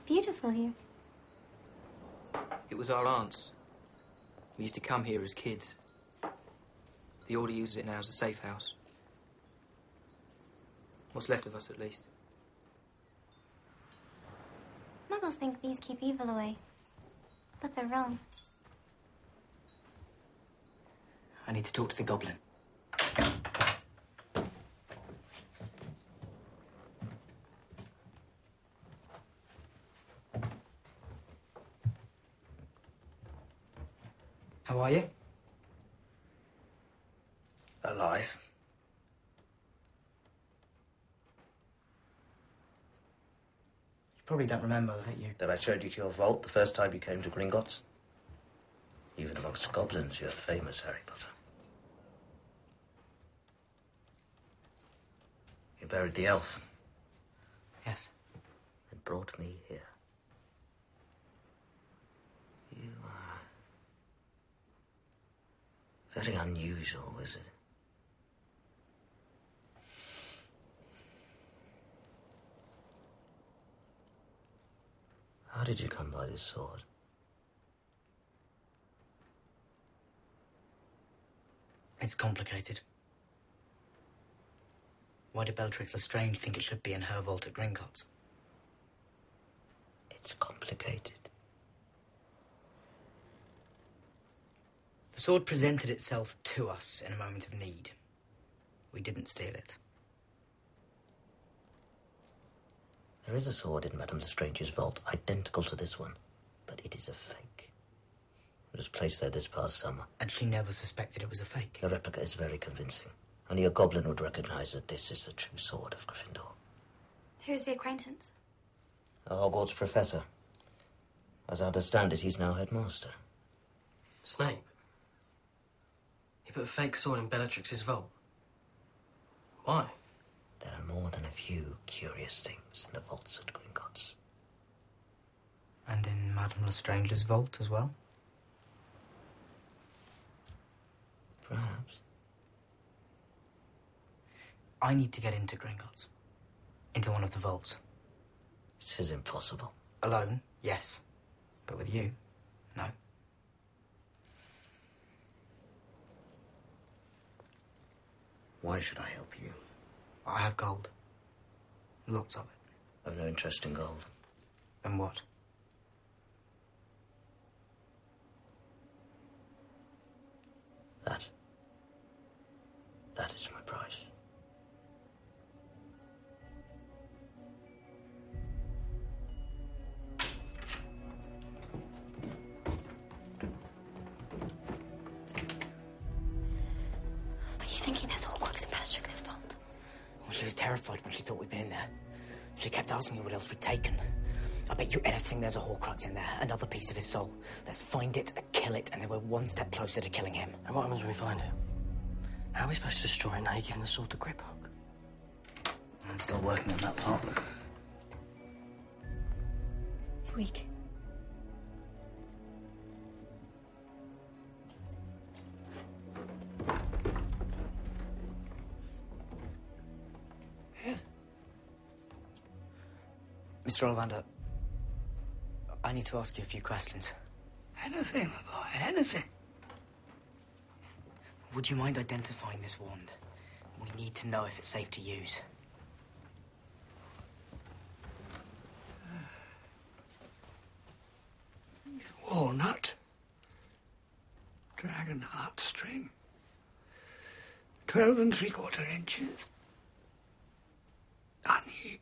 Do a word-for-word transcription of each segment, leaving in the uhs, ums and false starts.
beautiful here. It was our aunt's. We used to come here as kids. The Order uses it now as a safe house. What's left of us, at least. Muggles think these keep evil away. But they're wrong. I need to talk to the goblin. How are you? Alive. You probably don't remember that you... That I showed you to your vault the first time you came to Gringotts? Even amongst goblins, you're famous, Harry Potter. You buried the elf. Yes. And brought me here. You are... very unusual, is it? How did you come by this sword? It's complicated. Why did Bellatrix Lestrange think it should be in her vault at Gringotts? It's complicated. The sword presented itself to us in a moment of need. We didn't steal it. There is a sword in Madame Lestrange's vault, identical to this one, but it is a fake. It was placed there this past summer. And she never suspected it was a fake? The replica is very convincing. Only a goblin would recognize that this is the true sword of Gryffindor. Who's the acquaintance? A Hogwarts professor. As I understand it, he's now headmaster. Snape? He put a fake sword in Bellatrix's vault. Why? There are more than a few curious things in the vaults at Gringotts. And in Madame Lestrange's vault as well? Perhaps. I need to get into Gringotts. Into one of the vaults. This is impossible. Alone, yes. But with you, no. Why should I help you? I have gold. Lots of it. I've no interest in gold. Then what? That. That is my price. Are you thinking there's Horcrux in Bellatrix's vault? Well, she was terrified when she thought we'd been in there. She kept asking me what else we'd taken. I bet you anything there's a Horcrux in there, another piece of his soul. Let's find it, kill it, and then we're one step closer to killing him. And what happens when we find it? How are we supposed to destroy it now you're giving the sword to Griphook? I'm still working on that part. He's weak. Mister Ollivander, I need to ask you a few questions. Anything, my boy, anything. Would you mind identifying this wand? We need to know if it's safe to use. Walnut. Dragon heartstring. Twelve and three quarter inches. Une-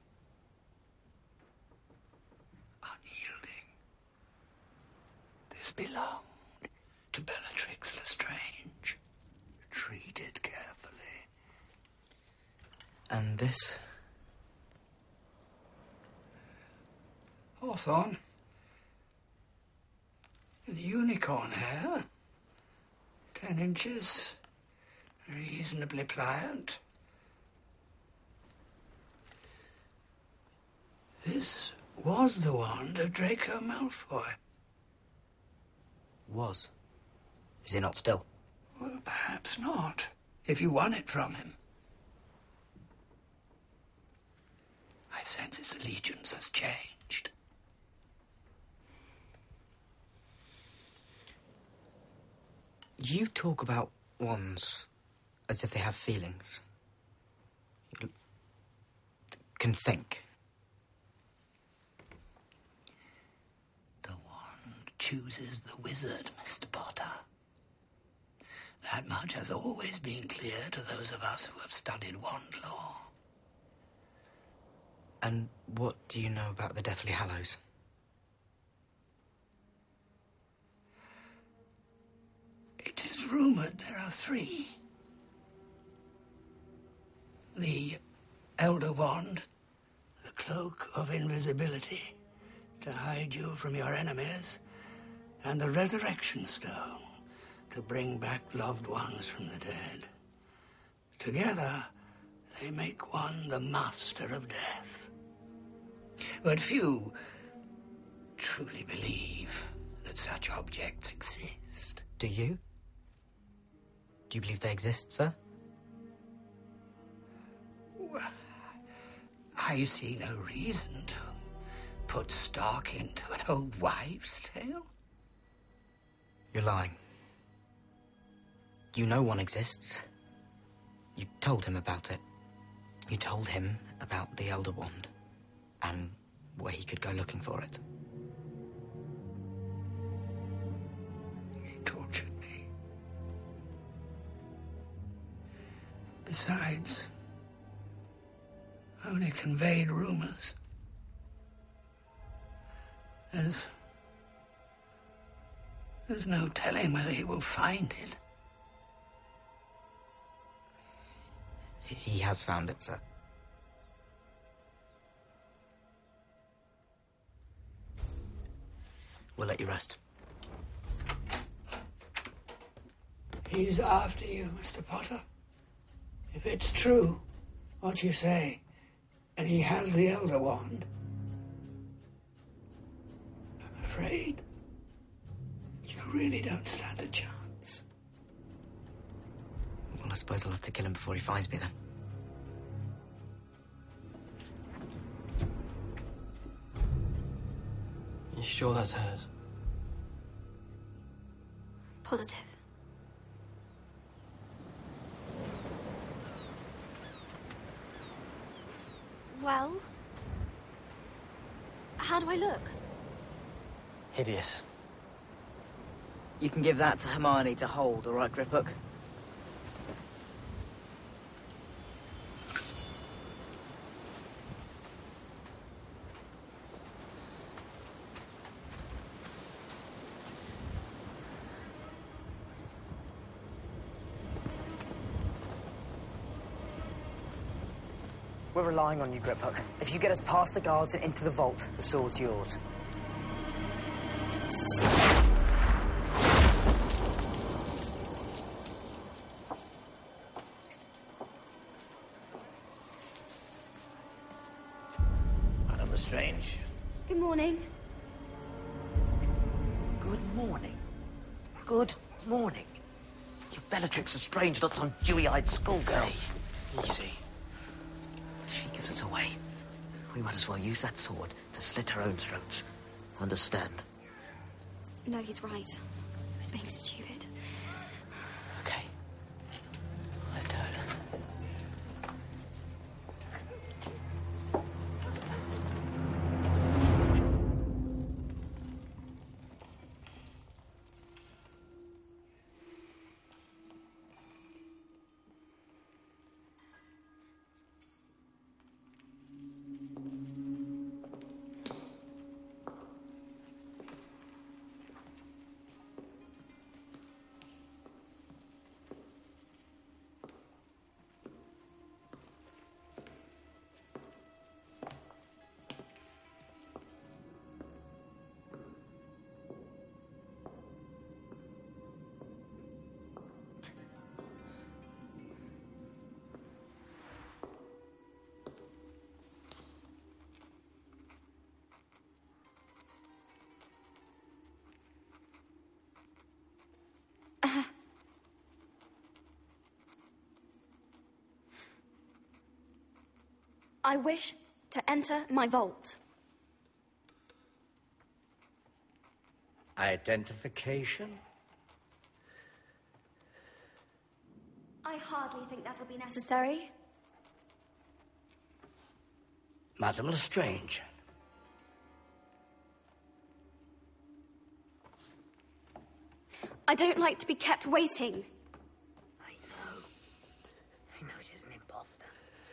unyielding. This belonged to Bellatrix Lestrange. Treat it carefully. And this? Hawthorn. The unicorn hair. Ten inches. Reasonably pliant. This was the wand of Draco Malfoy. Was. Is it not still? Well, perhaps not, if you won it from him. I sense his allegiance has changed. You talk about wands as if they have feelings. You can think. The wand chooses the wizard, Mister Potter. That much has always been clear to those of us who have studied wand lore. And what do you know about the Deathly Hallows? It is rumoured there are three. The Elder Wand, the Cloak of Invisibility, to hide you from your enemies, and the Resurrection Stone, to bring back loved ones from the dead. Together, they make one the Master of Death. But few truly believe that such objects exist. Do you? Do you believe they exist, sir? Well, I see no reason to put stock into an old wives' tale. You're lying. You know one exists. You told him about it. You told him about the Elder Wand and where he could go looking for it. He tortured me. Besides, only conveyed rumors. There's... There's no telling whether he will find it. He has found it, sir. We'll let you rest. He's after you, Mister Potter. If it's true, what you say, and he has the Elder Wand, I'm afraid you really don't stand a chance. Well, I suppose I'll have to kill him before he finds me, then. You sure that's hers? Positive. Well, how do I look? Hideous. You can give that to Hermione to hold, all right, Griphook? We're relying on you, Griphook. If you get us past the guards and into the vault, the sword's yours. Madame Lestrange. Good morning. Good morning. Good morning. You Bellatrix Lestrange, not some dewy-eyed schoolgirl. Easy. She gives us away. We might as well use that sword to slit her own throats. Understand? No, he's right. I was being stupid. Okay. Let's do it. I wish to enter my vault. Identification? I hardly think that will be necessary. Madame Lestrange. I don't like to be kept waiting. I know. I know she's an imposter.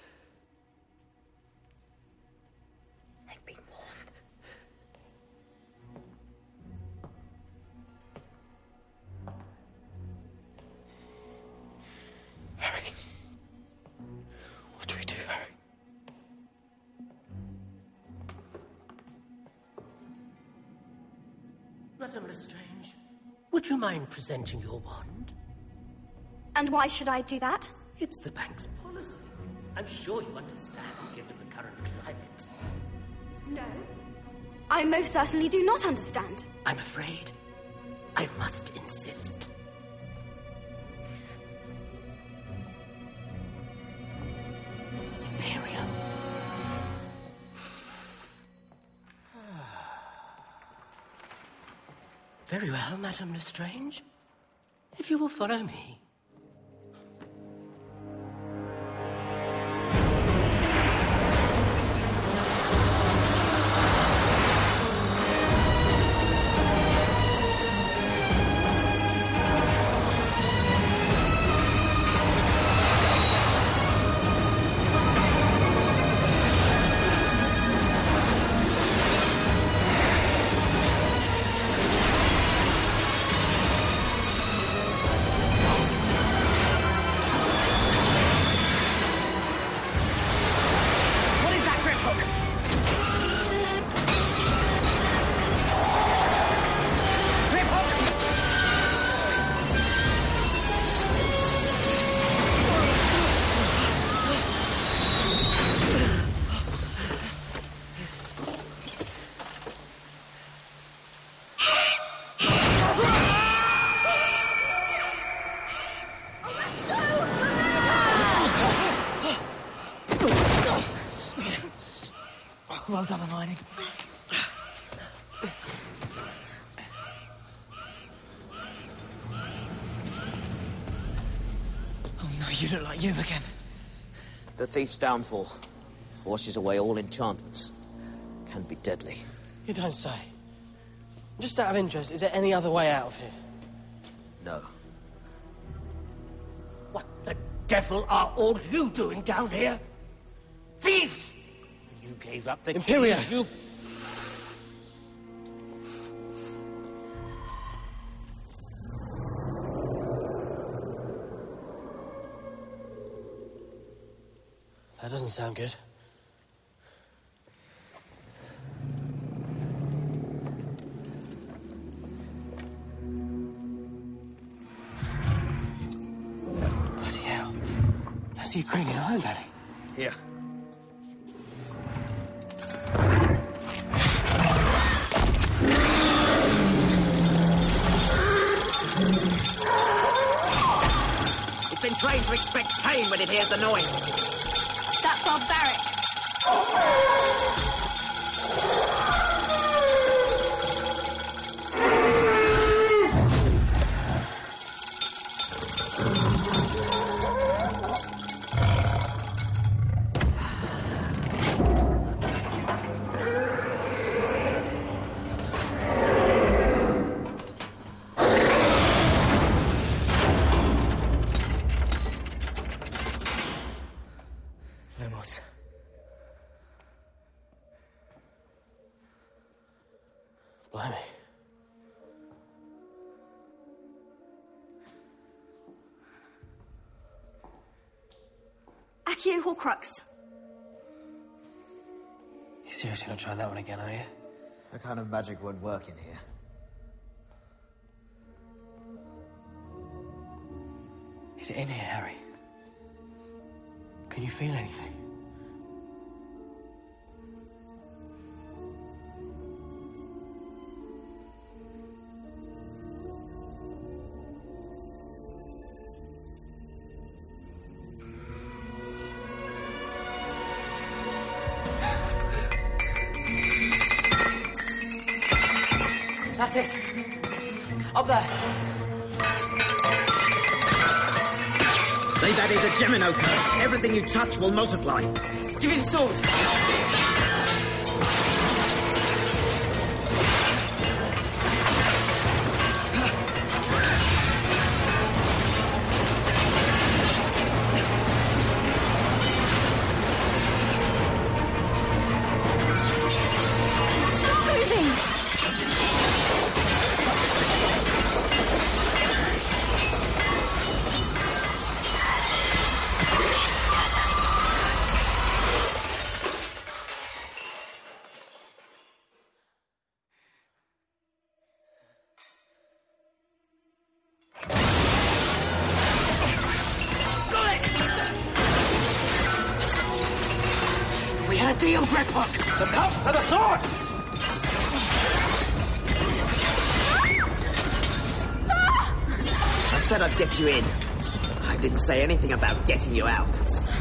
They've been warned. Harry. What do we do, Harry? Madame Lestrange, would you mind presenting your wand? And why should I do that? It's the bank's policy. I'm sure you understand, given the current climate. No. I most certainly do not understand. I'm afraid I must insist. Imperium. Very well, Madame Lestrange. If you will follow me. Well done, Hermione. Oh no, you look like you again. The thief's downfall washes away all enchantments. Can be deadly. You don't say. Just out of interest, is there any other way out of here? No. What the devil are all you doing down here? Thieves! You gave up the Imperia! keys, you... That doesn't sound good. Bloody hell. That's the Ukrainian Iron Valley. Here. It's been trained to expect pain when it hears the noise. That's barbaric. Lumos. Blimey. Accio Horcrux. You seriously not try that one again, are you? That kind of magic won't work in here. Is it in here, Harry? Can you feel anything? That's it. Up there. They Hey, that is the Gemino curse. Everything you touch will multiply. Give me the sword. Deal, Griphook! Succumb to the sword! I said I'd get you in. I didn't say anything about getting you out.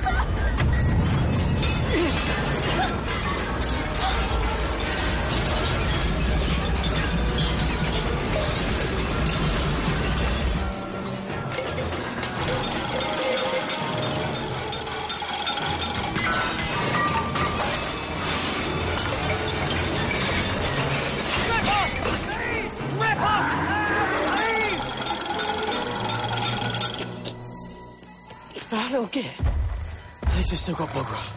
Little gear. At least it's still got bug rot.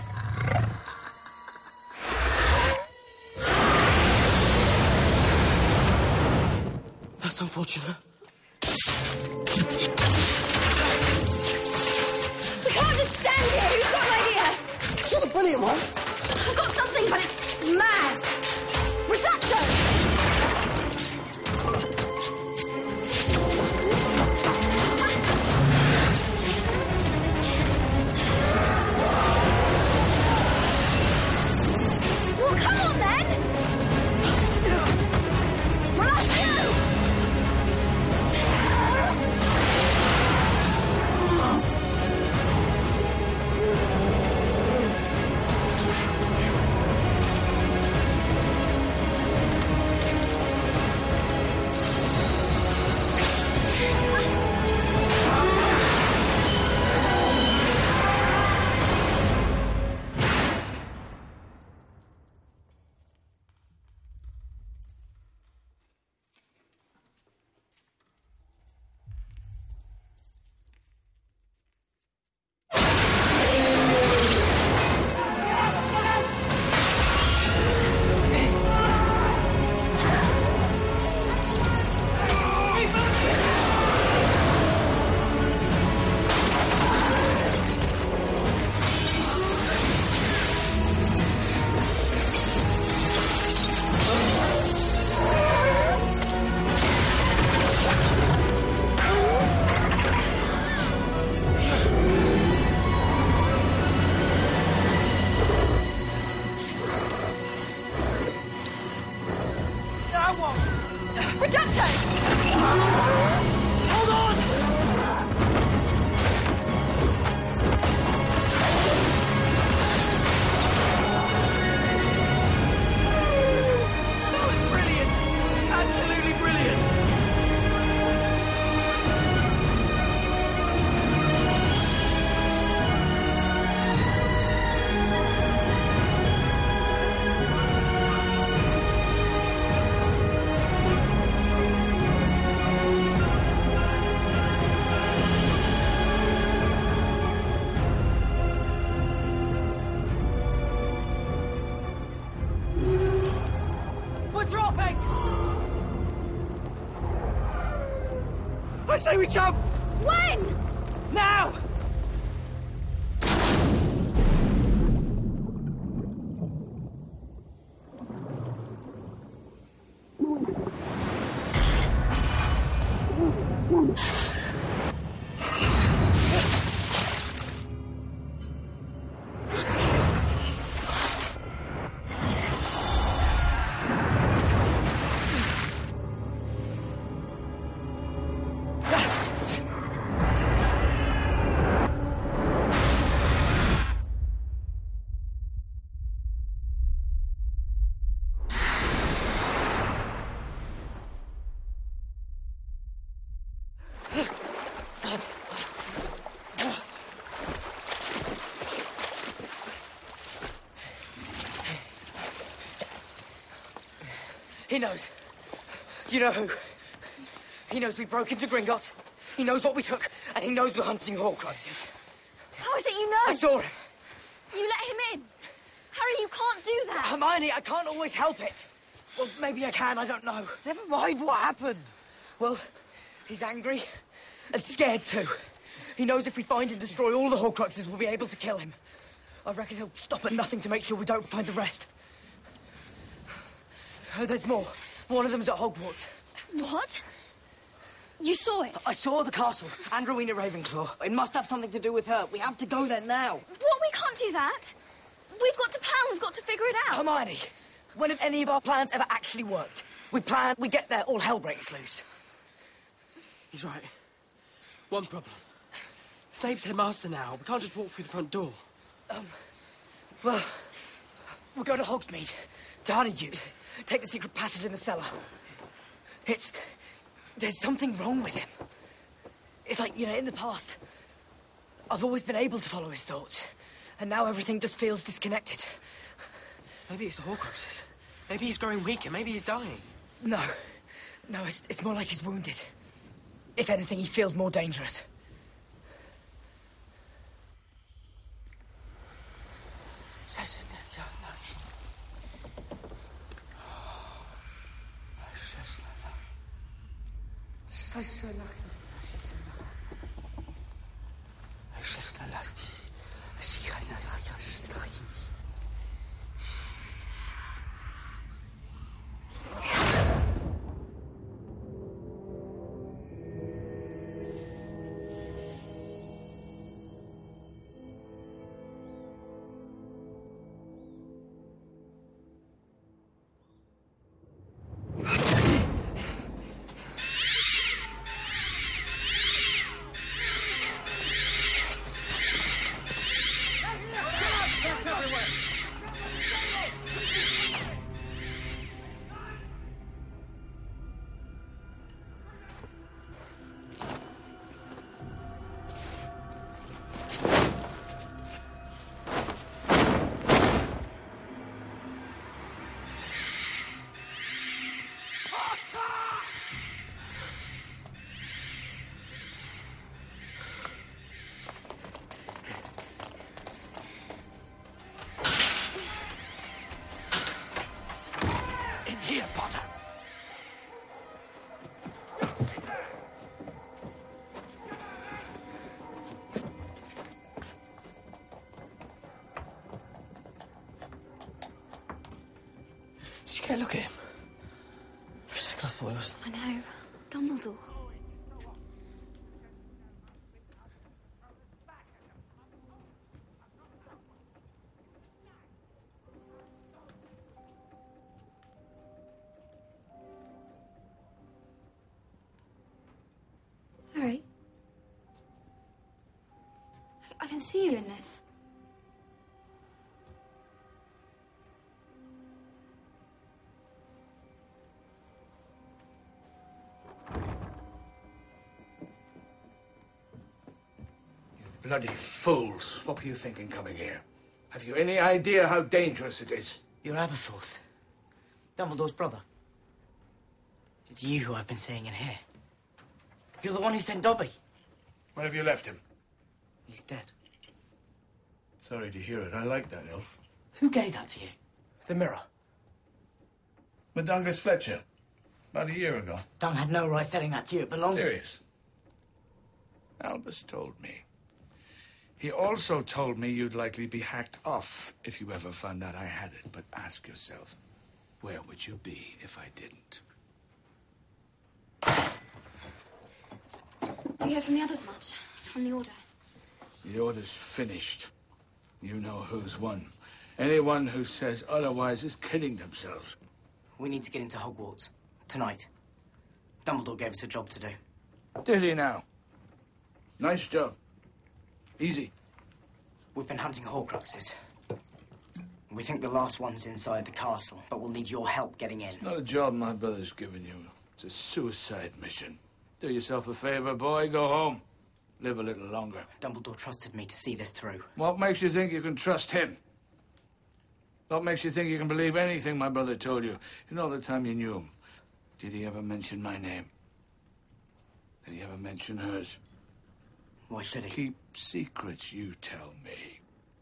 That's unfortunate. We can't just stand here. Who's got an idea? It's not the brilliant one. I've got something, but it's mad. Reducto! I say we jump! When? Now! He knows. You know who? He knows we broke into Gringotts. He knows what we took, and he knows we're hunting Horcruxes. How is it you know? I saw him. You let him in. Harry, you can't do that. Hermione, I can't always help it. Well, maybe I can, I don't know. Never mind what happened. Well, he's angry and scared too. He knows if we find and destroy all the Horcruxes, we'll be able to kill him. I reckon he'll stop at nothing to make sure we don't find the rest. Oh, there's more. One of them's at Hogwarts. What? You saw it? I saw the castle and Rowena Ravenclaw. It must have something to do with her. We have to go there now. What? We can't do that. We've got to plan. We've got to figure it out. Hermione, when have any of our plans ever actually worked? We plan, we get there, all hell breaks loose. He's right. One problem. Snape's headmaster now. We can't just walk through the front door. Um, well, we'll go to Hogsmeade, to Honeydew's, take the secret passage in the cellar. It's... there's something wrong with him. It's like, you know, in the past, I've always been able to follow his thoughts, and now everything just feels disconnected. Maybe it's the Horcruxes. Maybe he's growing weaker. Maybe he's dying. No. No, it's, it's more like he's wounded. If anything, he feels more dangerous. Here, Potter. Did you get a look at him? For a second, I thought it was... I know. Dumbledore. Harry? I can see you in this. Bloody fools. What were you thinking coming here? Have you any idea how dangerous it is? You're Aberforth, Dumbledore's brother. It's you who I've been seeing in here. You're the one who sent Dobby. Where have you left him? He's dead. Sorry to hear it. I like that elf. Who gave that to you? The mirror. Madungus Fletcher. About a year ago. Dum had no right selling that to you. It belonged... Serious. Albus told me. He also told me you'd likely be hacked off if you ever found out I had it. But ask yourself, where would you be if I didn't? Do you hear from the others much? From the Order? The Order's finished. You know who's won. Anyone who says otherwise is kidding themselves. We need to get into Hogwarts. Tonight. Dumbledore gave us a job to do. Did he now? Nice job. Easy. We've been hunting Horcruxes. We think the last one's inside the castle, but we'll need your help getting in. It's not a job my brother's given you. It's a suicide mission. Do yourself a favor, boy. Go home. Live a little longer. Dumbledore trusted me to see this through. What makes you think you can trust him? What makes you think you can believe anything my brother told you? In all the time you knew him, did he ever mention my name? Did he ever mention hers? Why should he? Keep secrets, you tell me.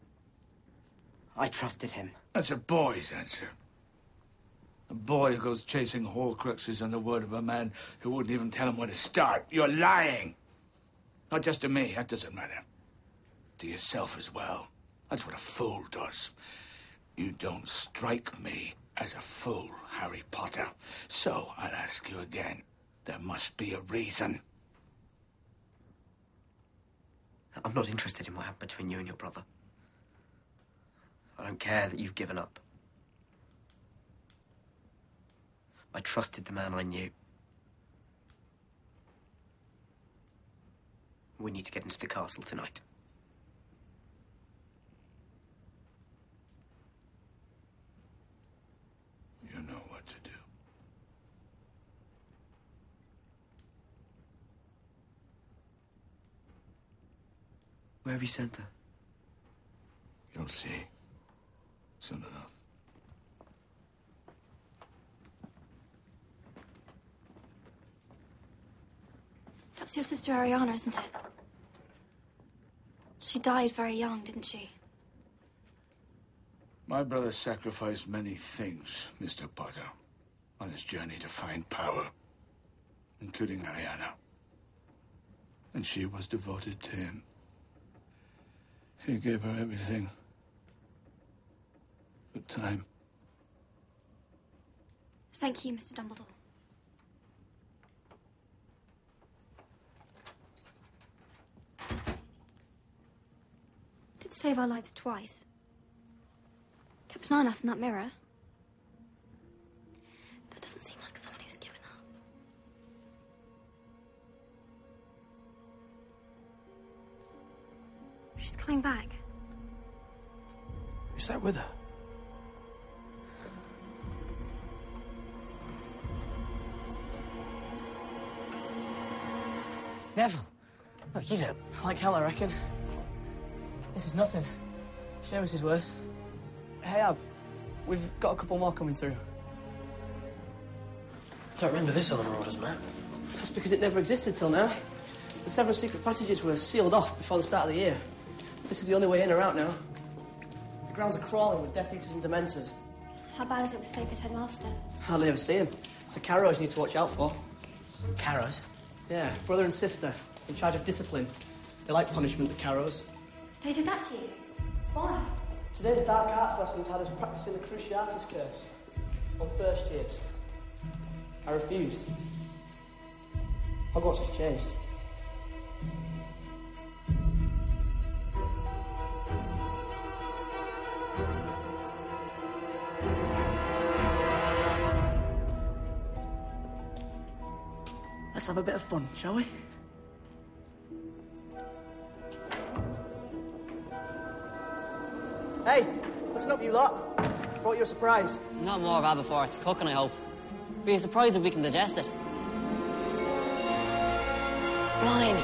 I trusted him. That's a boy's answer. A boy who goes chasing Horcruxes on the word of a man who wouldn't even tell him where to start. You're lying. Not just to me, that doesn't matter. To yourself as well. That's what a fool does. You don't strike me as a fool, Harry Potter. So I'll ask you again. There must be a reason. I'm not interested in what happened between you and your brother. I don't care that you've given up. I trusted the man I knew. We need to get into the castle tonight. You know what to do. Where have you sent her? You'll see. Soon enough. That's your sister Ariana, isn't it? She died very young, didn't she? My brother sacrificed many things, Mister Potter, on his journey to find power, including Ariana. And she was devoted to him. He gave her everything. But time. Thank you, Mister Dumbledore. Did save our lives twice. Kept an eye on us in that mirror. That doesn't seem like someone who's given up. She's coming back. Is that with her? Neville, look, you look Like hell, I reckon. This is nothing. Seamus is worse. Hey, Ab, we've got a couple more coming through. Don't remember this on the Marauders map. That's because it never existed till now. The seven secret passages were sealed off before the start of the year. This is the only way in or out now. The grounds are crawling with Death Eaters and Dementors. How bad is it with Snape as headmaster? Hardly ever see him. It's the Carrows you need to watch out for. Carrows? Yeah, brother and sister, in charge of discipline. They like punishment, the Carrows. They did that to you? Why? Today's dark arts lessons had us practicing the Cruciatus Curse on first years. I refused. Hogwarts has changed. Let's have a bit of fun, shall we? Hey, listen up, you lot. Brought you a surprise. Not more of before it's cooking, I hope. Be a surprise if we can digest it. Flying.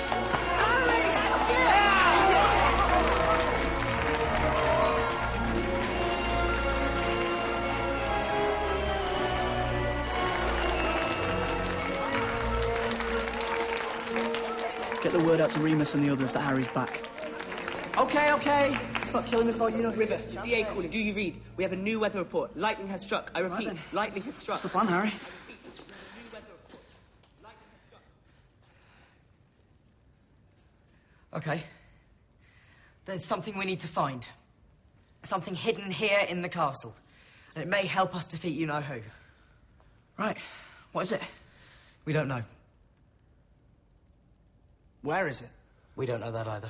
Get the word out to Remus and the others that Harry's back. Okay, okay. Stop killing before you know River. D A Cooley, do you read? We have a new weather report. Lightning has struck. I repeat, Right lightning has struck. What's the plan, Harry? Okay. There's something we need to find. Something hidden here in the castle. And it may help us defeat you-know-who. Right. What is it? We don't know. Where is it? We don't know that either.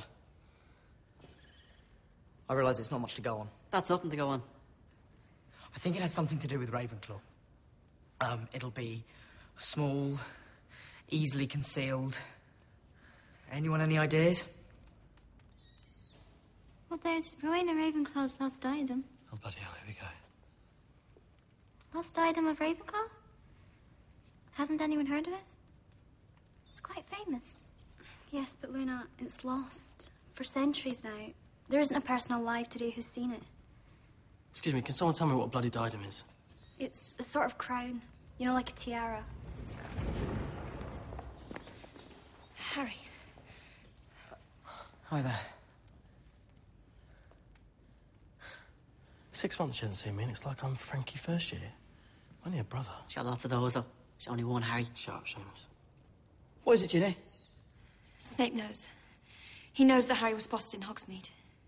I realise it's not much to go on. That's nothing to go on. I think it has something to do with Ravenclaw. Um, it'll be small, easily concealed. Anyone any ideas? Well, there's Rowena Ravenclaw's lost diadem. Oh, bloody hell, here we go. Lost diadem of Ravenclaw? Hasn't anyone heard of it? It's quite famous. Yes, but Luna, it's lost. For centuries now. There isn't a person alive today who's seen it. Excuse me, can someone tell me what a bloody diadem is? It's a sort of crown. You know, like a tiara. Harry. Hi there. Six months she hasn't seen me, and it's like I'm Frankie first year. I'm only a brother. She had lots of those, though. She only one, Harry. Shut up, Seamus. What is it, Ginny? Snape knows. He knows that Harry was spotted in Hogsmeade.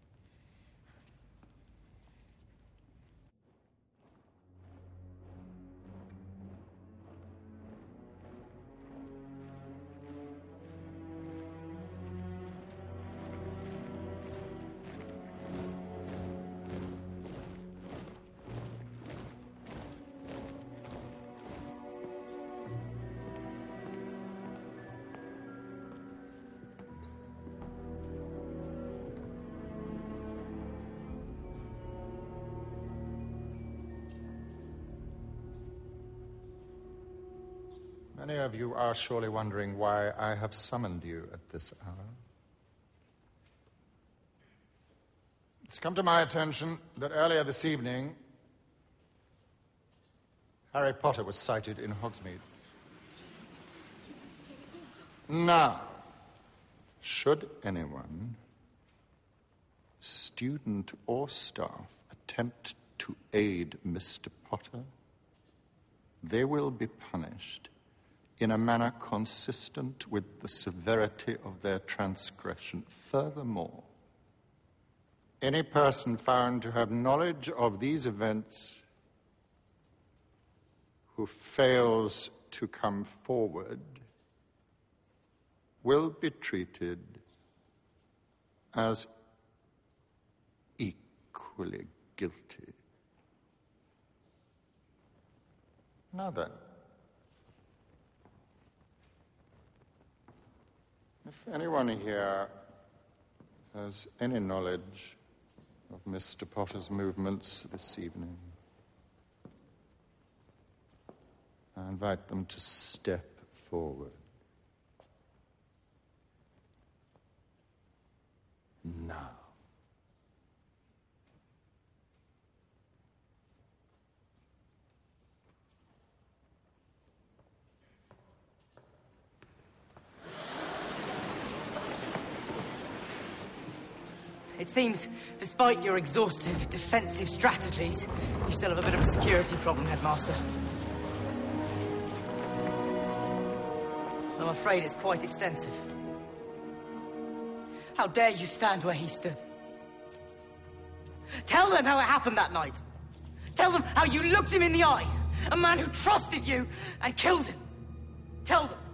Many of you are surely wondering why I have summoned you at this hour. It's come to my attention that earlier this evening, Harry Potter was sighted in Hogsmeade. Now, should anyone, student or staff, attempt to aid Mister Potter, they will be punished in a manner consistent with the severity of their transgression. Furthermore, any person found to have knowledge of these events who fails to come forward will be treated as equally guilty. Now then, if anyone here has any knowledge of Mister Potter's movements this evening, I invite them to step forward. Now. It seems, despite your exhaustive defensive strategies, you still have a bit of a security problem, Headmaster. I'm afraid it's quite extensive. How dare you stand where he stood? Tell them how it happened that night. Tell them how you looked him in the eye. A man who trusted you and killed him. Tell them.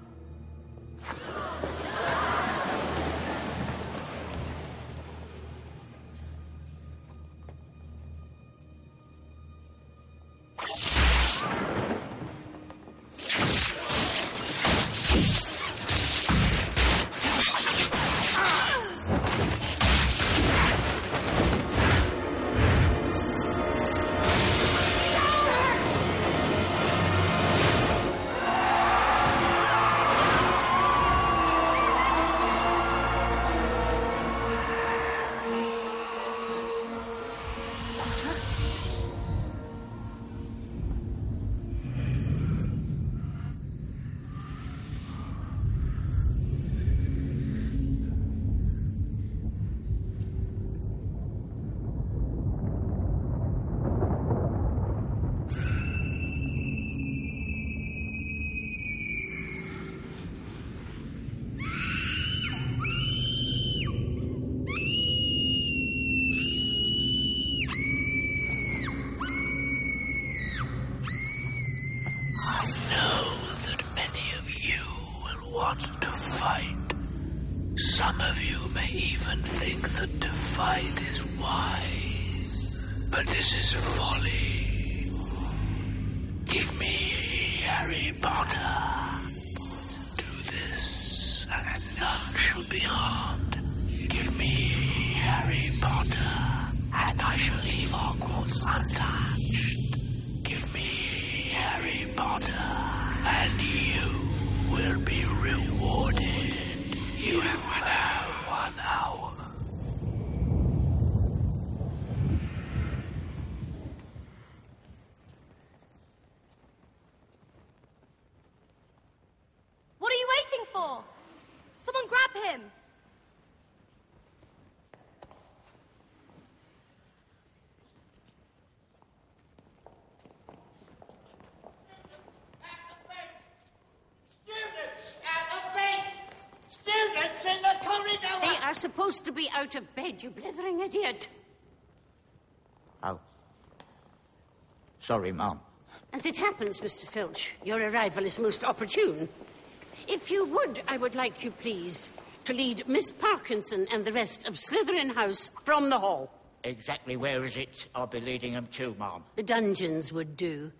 are supposed to be out of bed, you blithering idiot. Oh. Sorry, Mum. As it happens, Mister Filch, your arrival is most opportune. If you would, I would like you, please, to lead Miss Parkinson and the rest of Slytherin House from the hall. Exactly where is it I'll be leading them to, Mum? The dungeons would do.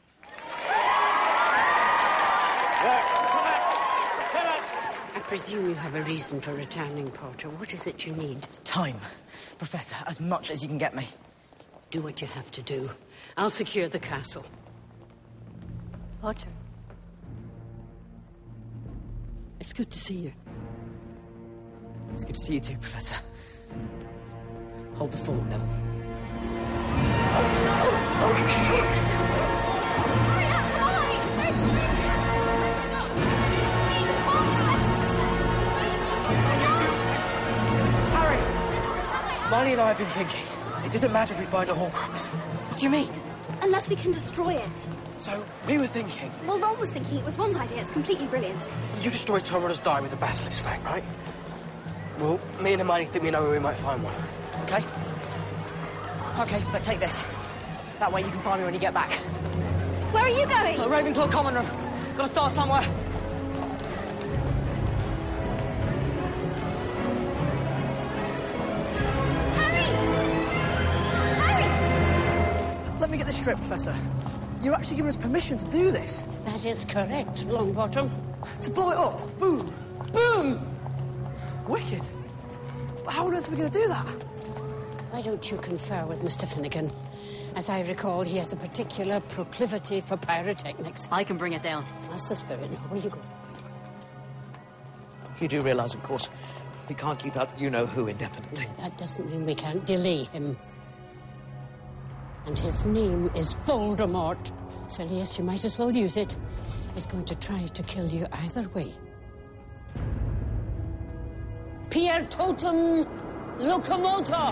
I presume you have a reason for returning, Potter. What is it you need? Time. Professor, as much as you can get me. Do what you have to do. I'll secure the castle. Potter. It's good to see you. It's good to see you too, Professor. Hold the fort, Neville. Harry! Marnie and I have been thinking. It doesn't matter if we find a Horcrux. What do you mean? Unless we can destroy it. So, we were thinking... Well, Ron was thinking it was Ron's idea. It's completely brilliant. You destroyed Tom Ridder's diary with a basilisk fang, right? Well, me and Hermione think we know where we might find one. Okay. Okay, but take this. That way you can find me when you get back. Where are you going? The Ravenclaw common room. Gotta start somewhere. Let me get this straight, Professor. You're actually giving us permission to do this? That is correct, Longbottom. To blow it up? Boom! Boom! Wicked. But how on earth are we going to do that? Why don't you confer with Mister Finnegan? As I recall, he has a particular proclivity for pyrotechnics. I can bring it down. That's the spirit. Now, where you go? You do realise, of course, we can't keep up you-know-who indefinitely. That doesn't mean we can't delay him. And his name is Voldemort. Silius, you might as well use it. He's going to try to kill you either way. Pier totum locomotor!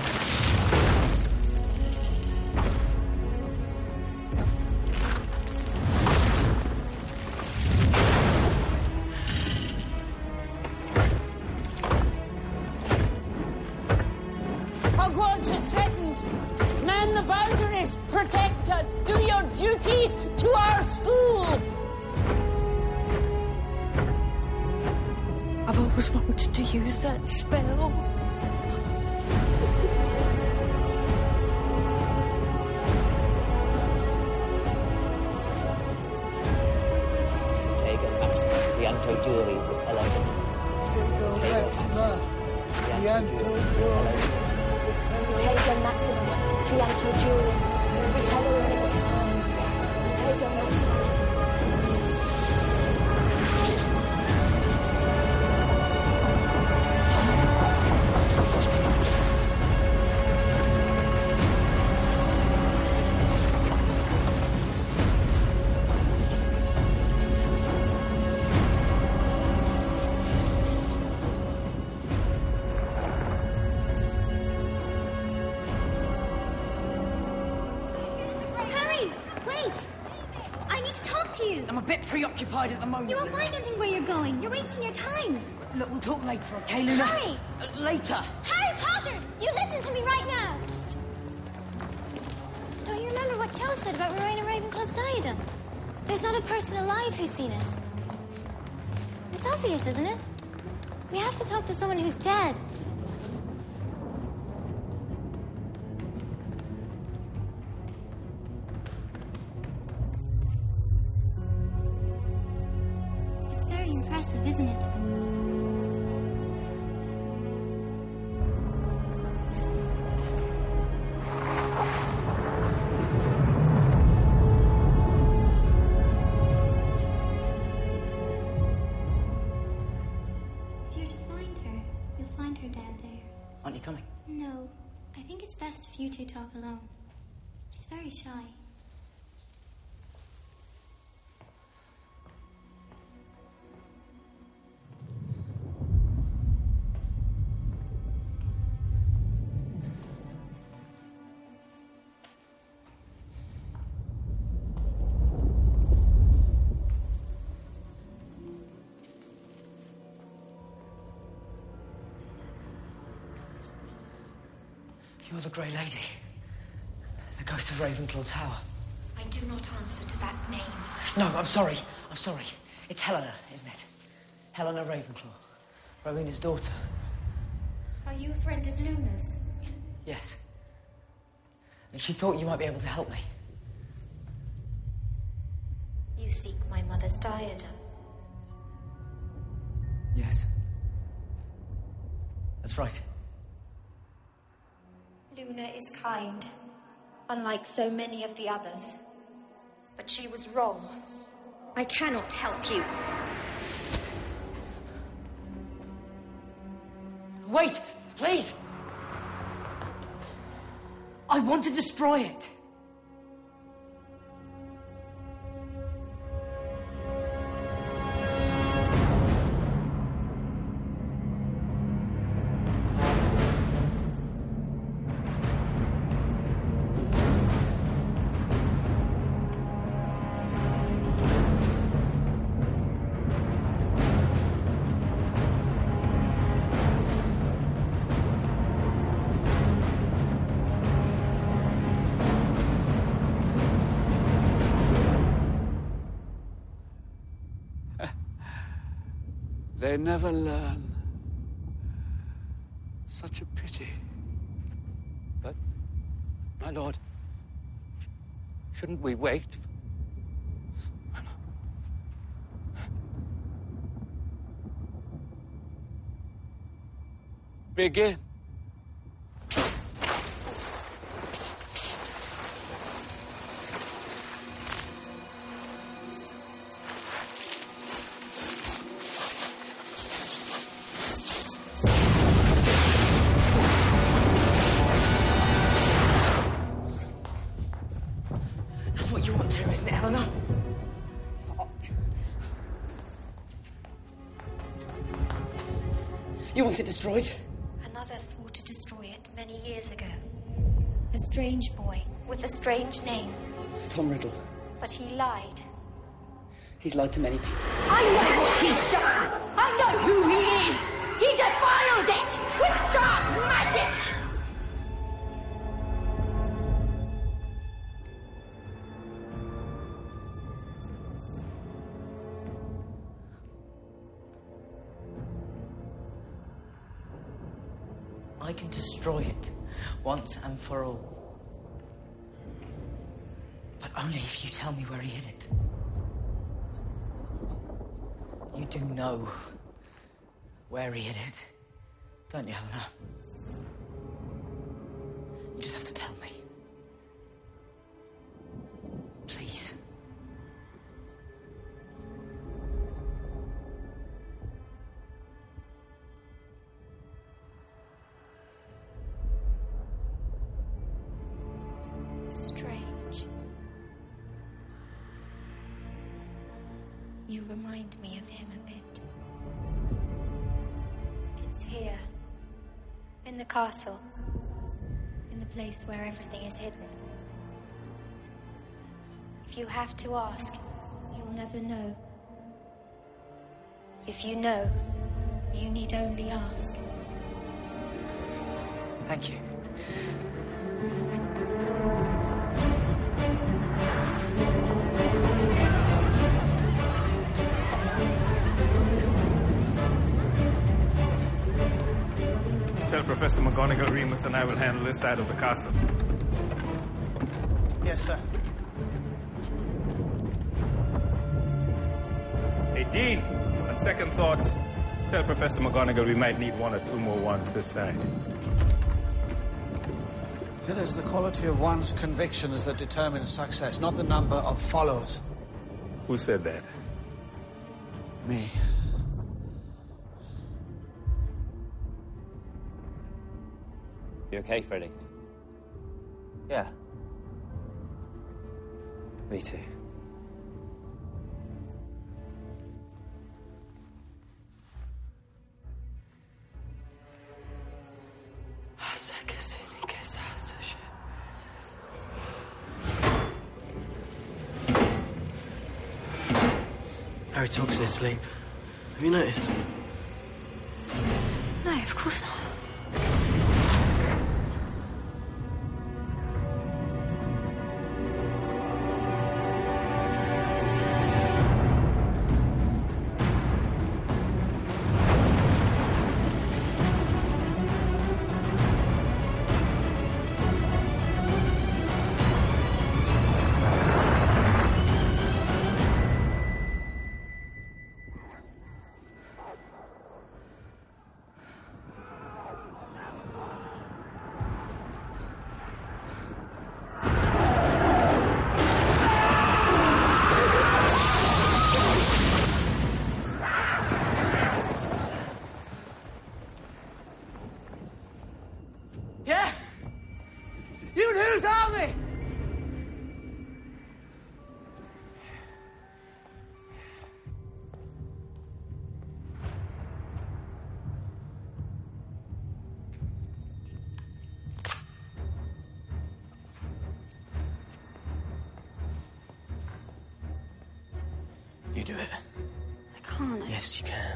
Hogwarts is threatened. Man the boundaries, protect us, do your duty to our school. I've always wanted to use that spell. Tego Maxima, Rianto Duri, Repello. Tego Maxima, Rianto Duri. Tego Maximum, Fianto Jurum, Repello, Tego Maximum. Preoccupied at the moment. You won't Luna. find anything where you're going. You're wasting your time. Look, we'll talk later, okay, Luna? Harry! Uh, later. Harry Potter! You listen to me right now! Don't you remember what Cho said about Rowena Ravenclaw's diadem? There's not a person alive who's seen it. It's obvious, isn't it? We have to talk to someone who's dead. Impressive, isn't it? If you're to find her, you'll find her down there. Aren't you coming? No. I think it's best if you two talk alone. She's very shy. You're the Grey Lady. The ghost of Ravenclaw Tower. I do not answer to that name. No, I'm sorry. I'm sorry. It's Helena, isn't it? Helena Ravenclaw. Rowena's daughter. Are you a friend of Luna's? Yes. And she thought you might be able to help me. You seek my mother's diadem. Yes. That's right. Luna is kind, unlike so many of the others. But she was wrong. I cannot help you. Wait, please! I want to destroy it. They never learn. Such a pity. But, my lord, shouldn't we wait? Begin. You want it destroyed? Another swore to destroy it many years ago. A strange boy with a strange name. Tom Riddle. But he lied. He's lied to many people. I know what he's done! I know who he is! He defiled it with dark magic! I can destroy it once and for all. But only if you tell me where he hid it. You do know where he hid it, don't you, Helena? You just have to tell me. Please. Strange. You remind me of him a bit. It's here. In the castle. In the place where everything is hidden. If you have to ask, you'll never know. If you know, you need only ask. Thank you. Tell Professor McGonagall, Remus, and I will handle this side of the castle. Yes, sir. Hey, Dean, on second thoughts, tell Professor McGonagall we might need one or two more ones this side. It is the quality of one's convictions that determines success, not the number of followers. Who said that? Me. You okay, Freddy? Yeah. Me too. Harry talks in his sleep. Have you noticed? No, of course not. do it. I can't. Yes, you can.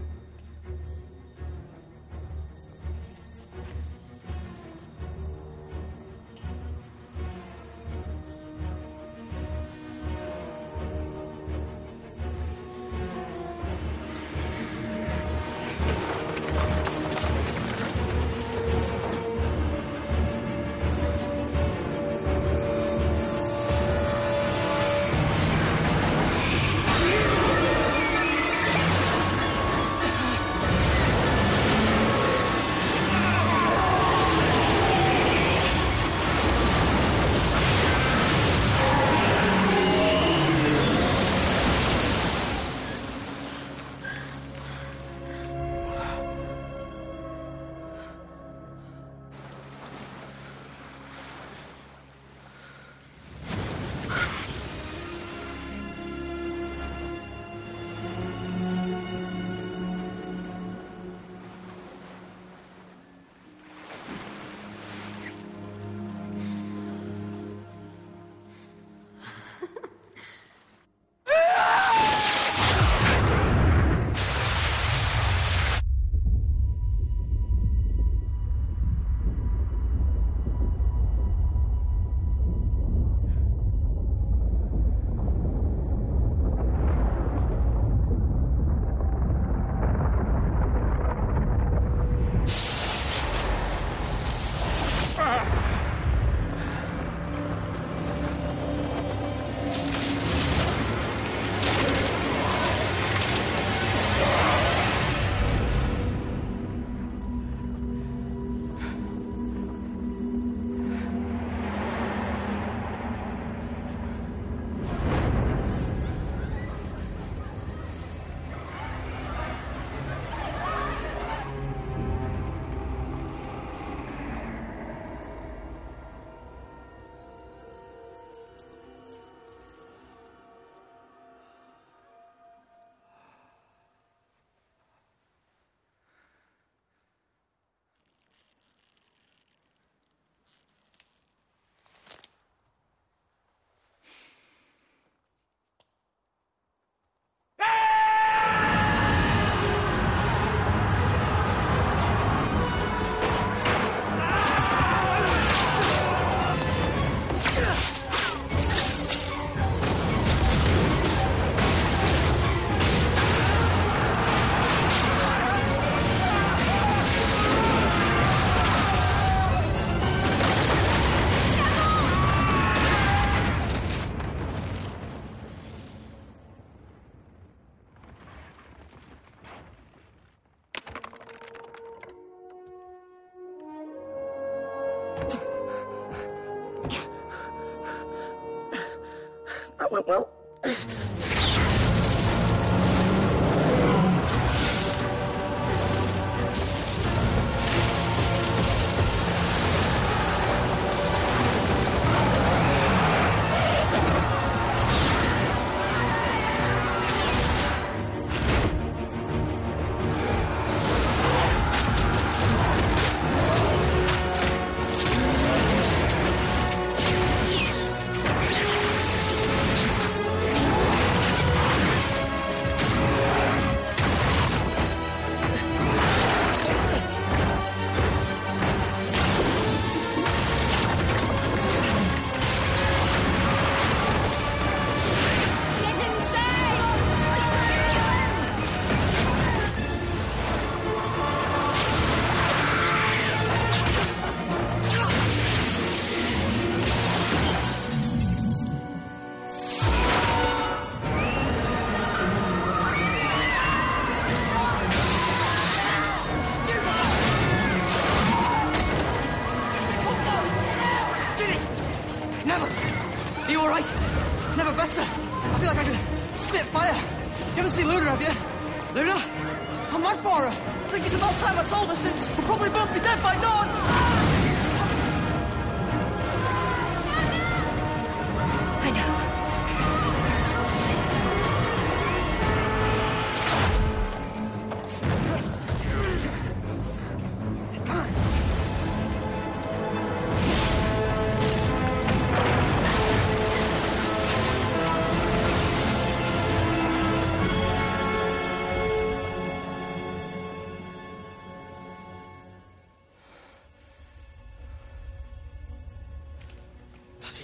That went well.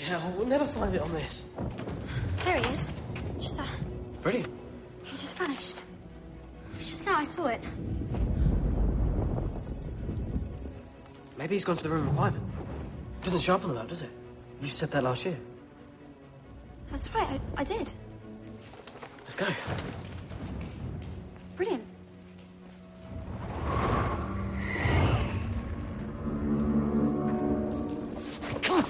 hell, we'll never find it on this. There he is. Just, uh, Brilliant. he just vanished. Just now I saw it. Maybe he's gone to the room requirement. Doesn't show up on the map, does it? You said that last year. That's right, I, I did. Let's go. Brilliant. Come on!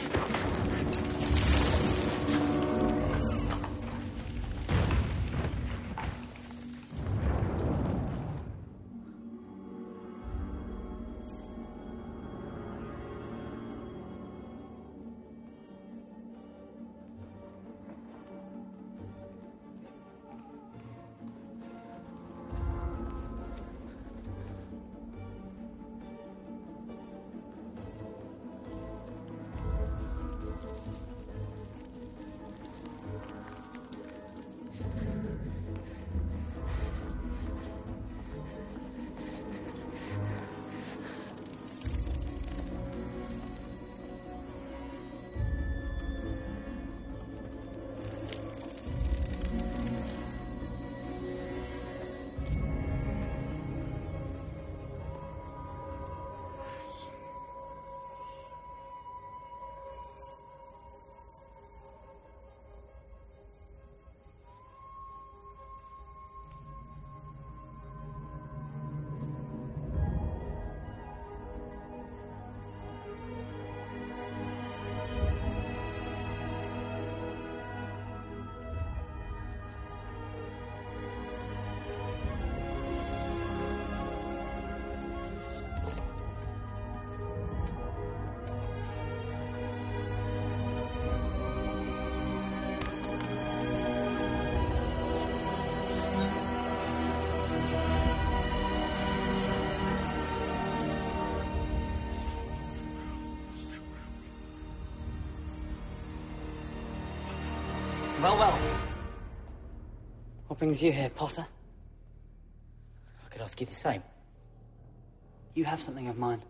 Well, well. What brings you here, Potter? I could ask you the same. You have something of mine.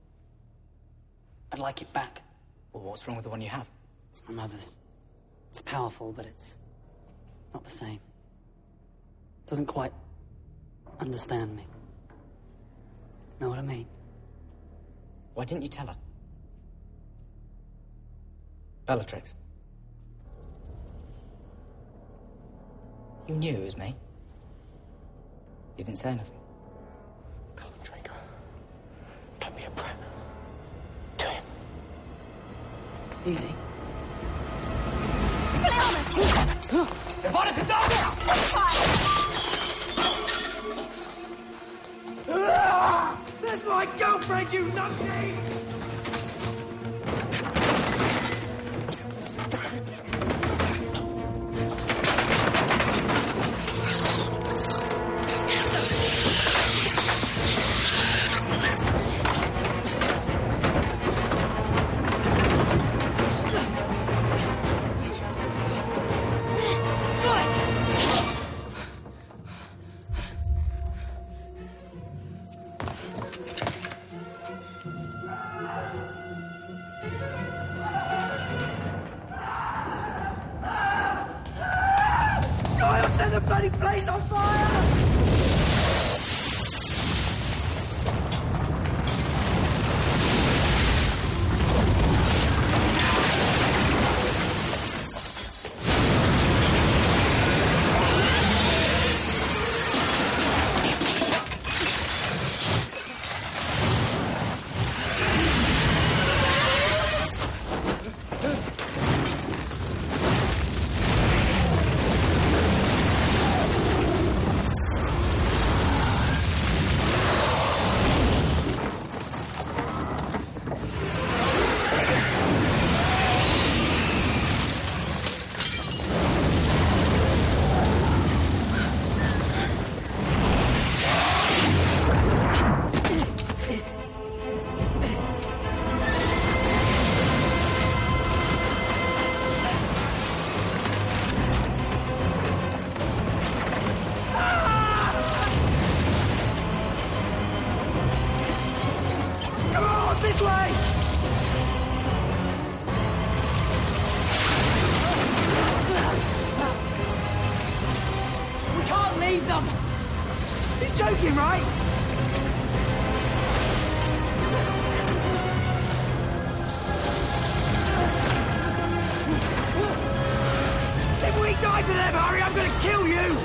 I'd like it back. Well, what's wrong with the one you have? It's my mother's. It's powerful, but it's not the same. Doesn't quite understand me. Know what I mean? Why didn't you tell her? Bellatrix. You knew it was me. You didn't say anything. Come on, Draco. Don't be a brat. To him. Easy. Evada Kedavra! That's my girlfriend, you numpty! Bloody place on fire! This way! them! He's joking, right? If we die for them, Harry, I'm gonna kill you!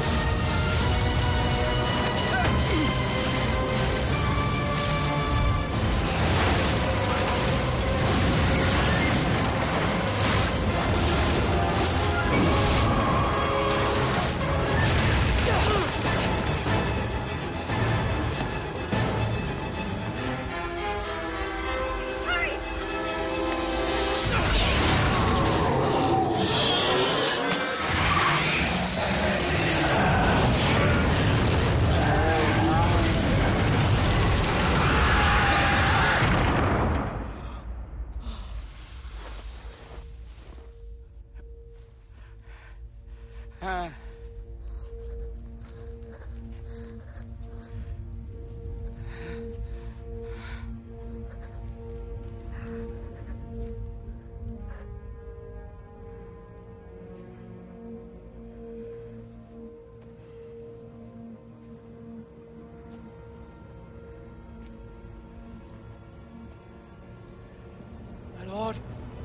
Lord.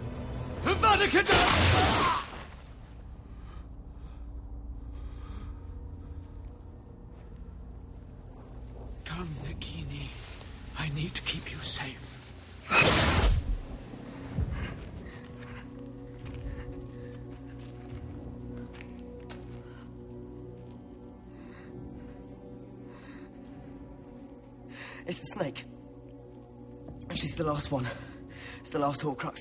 Vatican! Come, Nagini. I need to keep you safe. It's the snake. She's the last one. It's the last Horcrux.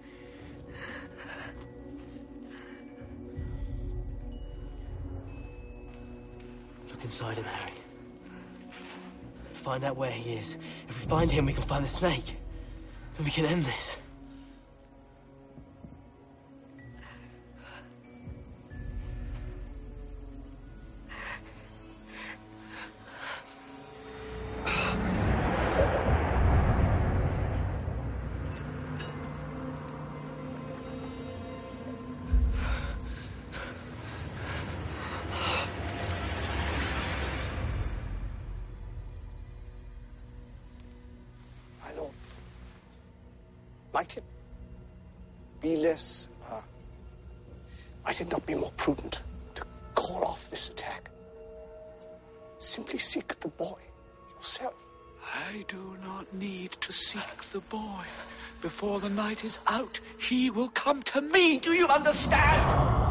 Look inside him, Harry. Find out where he is. If we find him, we can find the snake. And we can end this. Might it be less, uh, might it not be more prudent to call off this attack? Simply seek the boy yourself. I do not need to seek the boy. Before the night is out, he will come to me. Do you understand?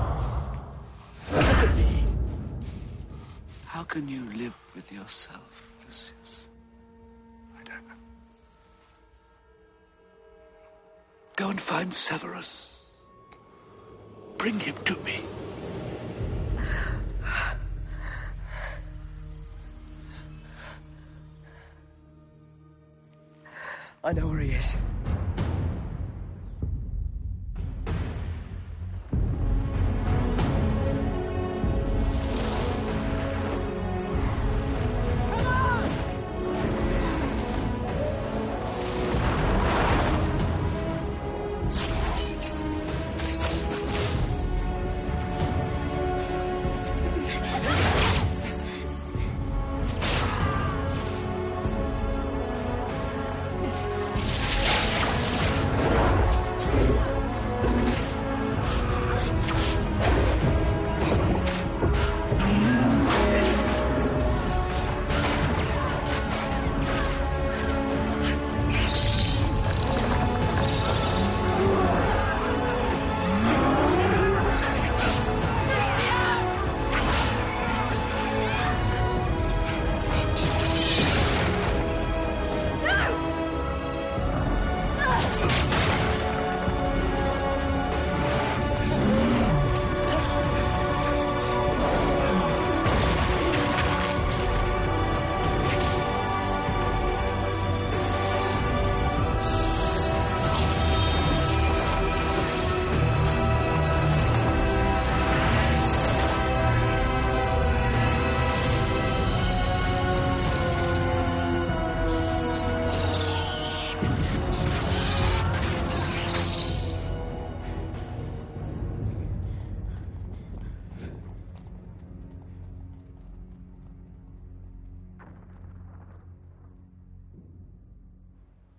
How can you live with yourself, Lucius? I don't know. Go and find Severus. Bring him to me. I know where he is.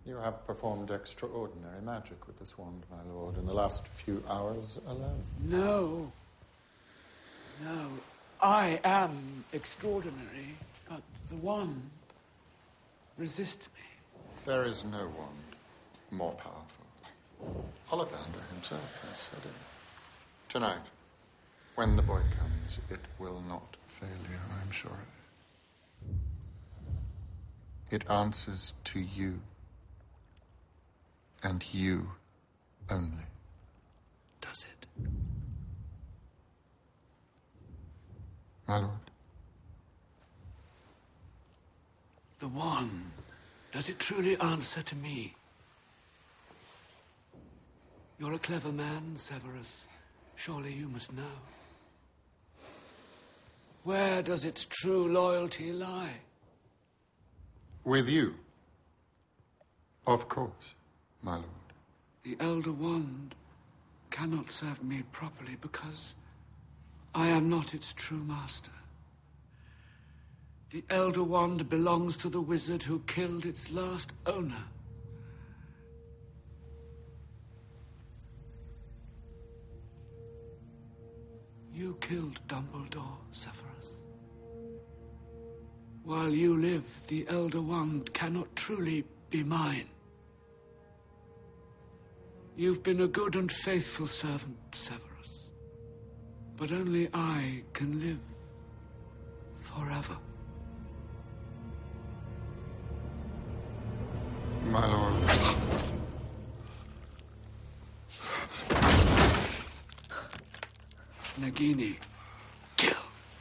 You have performed extraordinary magic with this wand, my lord, in the last few hours alone. No. No. I am extraordinary, but the wand resists me. There is no wand more powerful. Ollivander himself has said it. Tonight, when the boy comes, it will not fail you, I'm sure of it. It answers to you, and you only. Does it? My lord. The wand, does it truly answer to me? You're a clever man, Severus. Surely you must know. Where does its true loyalty lie? With you. Of course, my lord. The Elder Wand cannot serve me properly because I am not its true master. The Elder Wand belongs to the wizard who killed its last owner. You killed Dumbledore, Severus. While you live, the Elder Wand cannot truly be mine. You've been a good and faithful servant, Severus. But only I can live forever. My lord. Nagini, kill.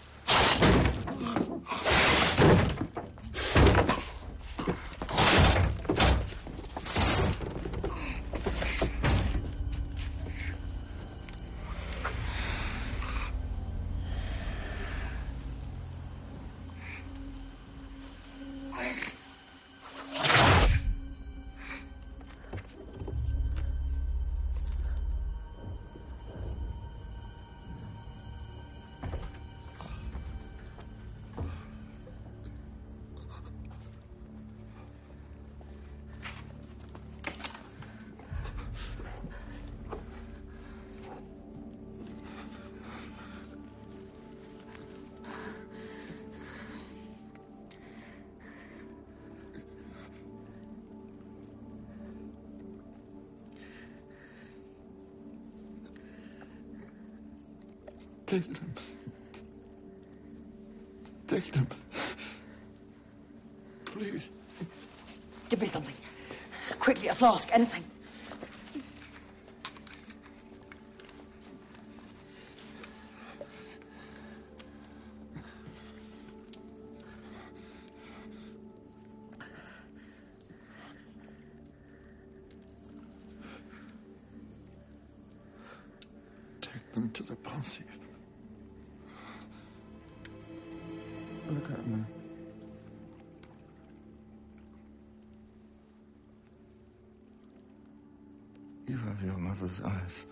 Take them. Take them. Please. Give me something. Quickly, a flask, anything. Take them to the Pensieve. Look at me. You have your mother's eyes.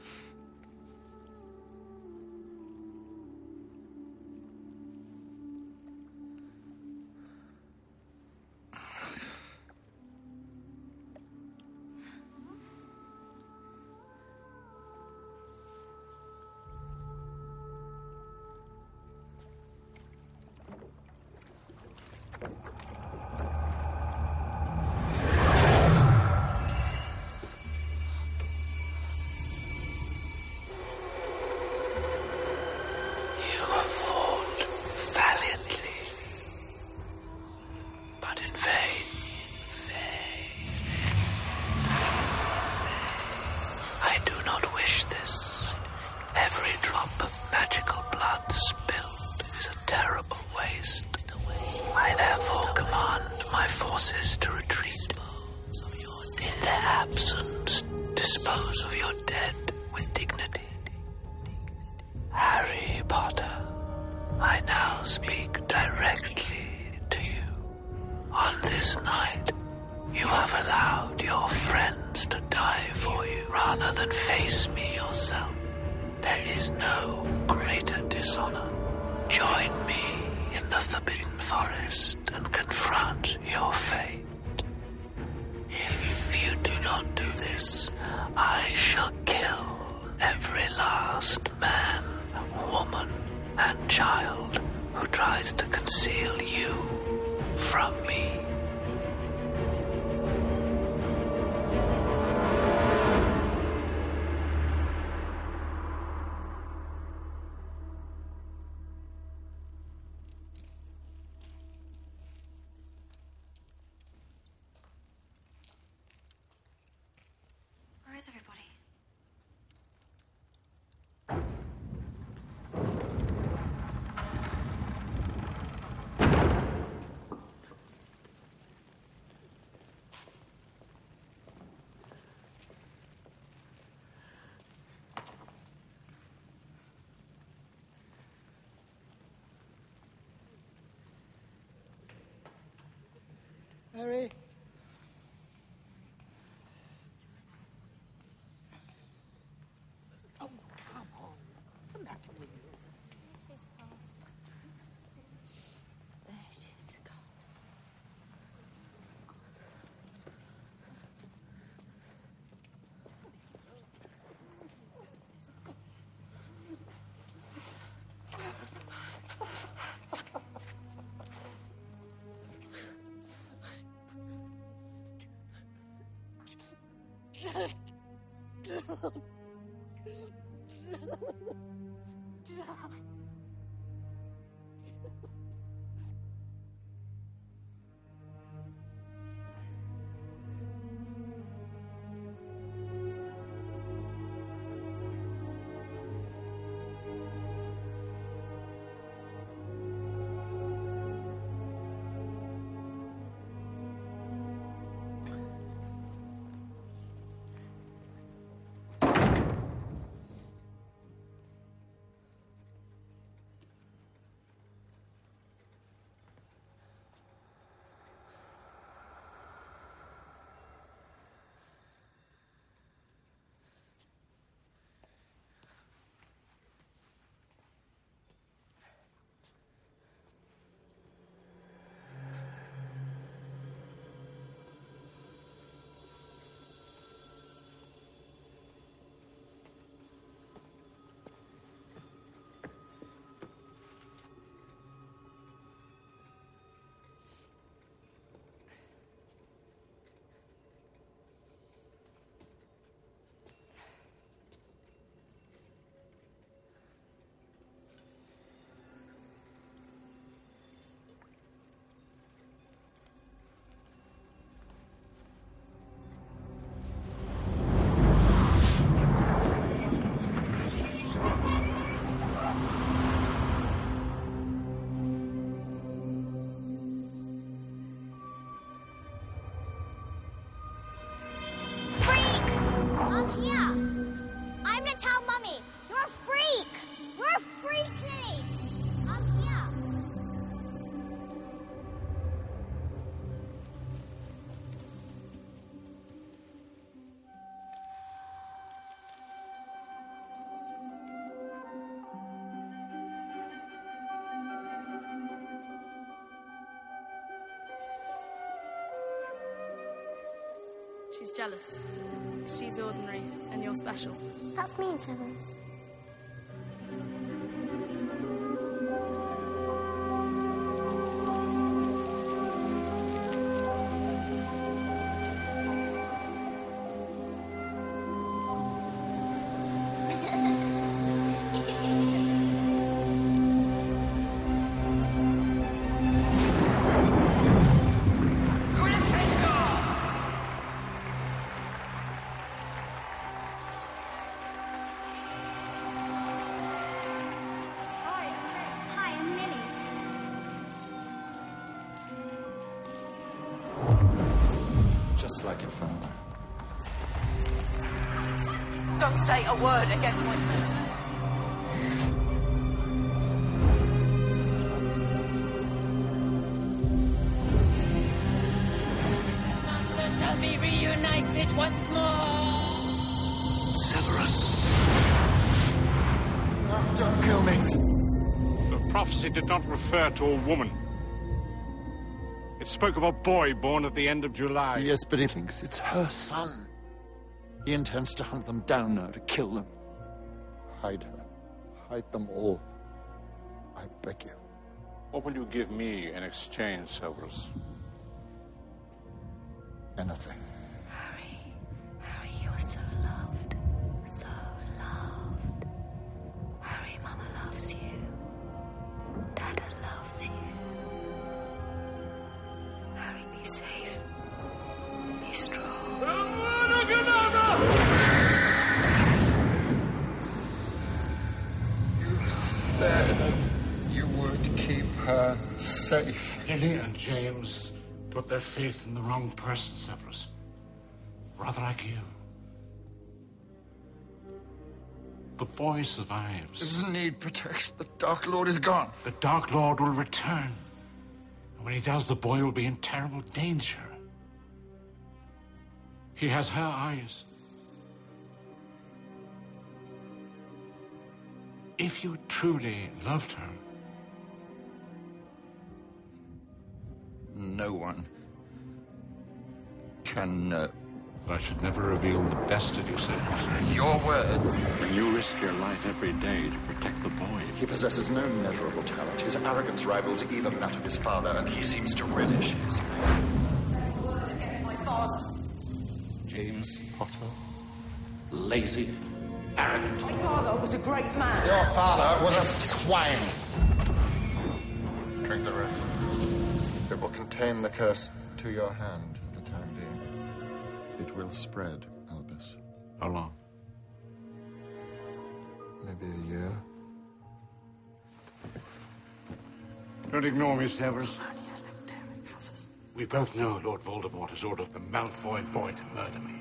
Forest and confront your fate. If every last man, woman, and child who tries to conceal you from me. Where is everybody? Harry? Oh, come on. What's the matter with you? She's passed. There she's gone. I'm here. I'm gonna tell Mummy. You're a freak. You're a freak, Lily. I'm here. She's jealous. She's ordinary, and you're special. That's mean, Severus. Just like your father. Don't say a word against my father. Master shall be reunited once more. Severus. No, don't kill me. The prophecy did not refer to a woman. It spoke of a boy born at the end of July. Yes, but he thinks it's her son. He intends to hunt them down now, to kill them. Hide her. Hide them all. I beg you. What will you give me in exchange, Severus? Anything. Harry, Harry, you are so loved. So loved. Harry, Mama loves you. Dada loves you. Harry, be safe. Be strong. You said you would keep her safe. Lily and James put their faith in the wrong person, Severus. Rather like you. The boy survives. Doesn't need protection. The Dark Lord is gone. The Dark Lord will return. And when he does, the boy will be in terrible danger. He has her eyes. If you truly loved her, no one can know. I should never reveal the best of you, Severus. Your word. When you risk your life every day to protect the boy. He possesses no measurable talent. His arrogance rivals even that of his father, and he seems to relish his My father. James Potter. Lazy, arrogant. My father was a great man. Your father was a swine. Drink the rest. It will contain the curse to your hand for the time being. It will spread, Albus. How long? Maybe a year. Don't ignore me, Severus. We both know Lord Voldemort has ordered the Malfoy boy to murder me.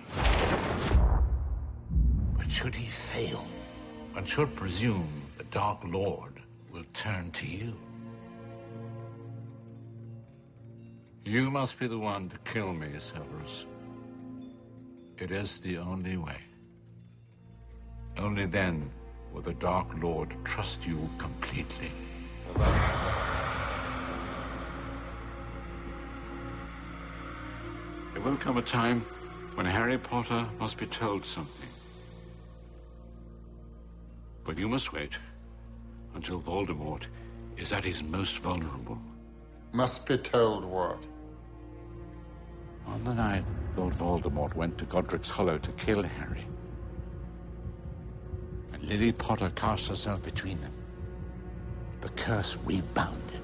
But should he fail, one should presume the Dark Lord will turn to you. You must be the one to kill me, Severus. It is the only way. Only then will the Dark Lord trust you completely. There will come a time when Harry Potter must be told something. But you must wait until Voldemort is at his most vulnerable. Must be told what? On the night Lord Voldemort went to Godric's Hollow to kill Harry, and Lily Potter cast herself between them, the curse rebounded.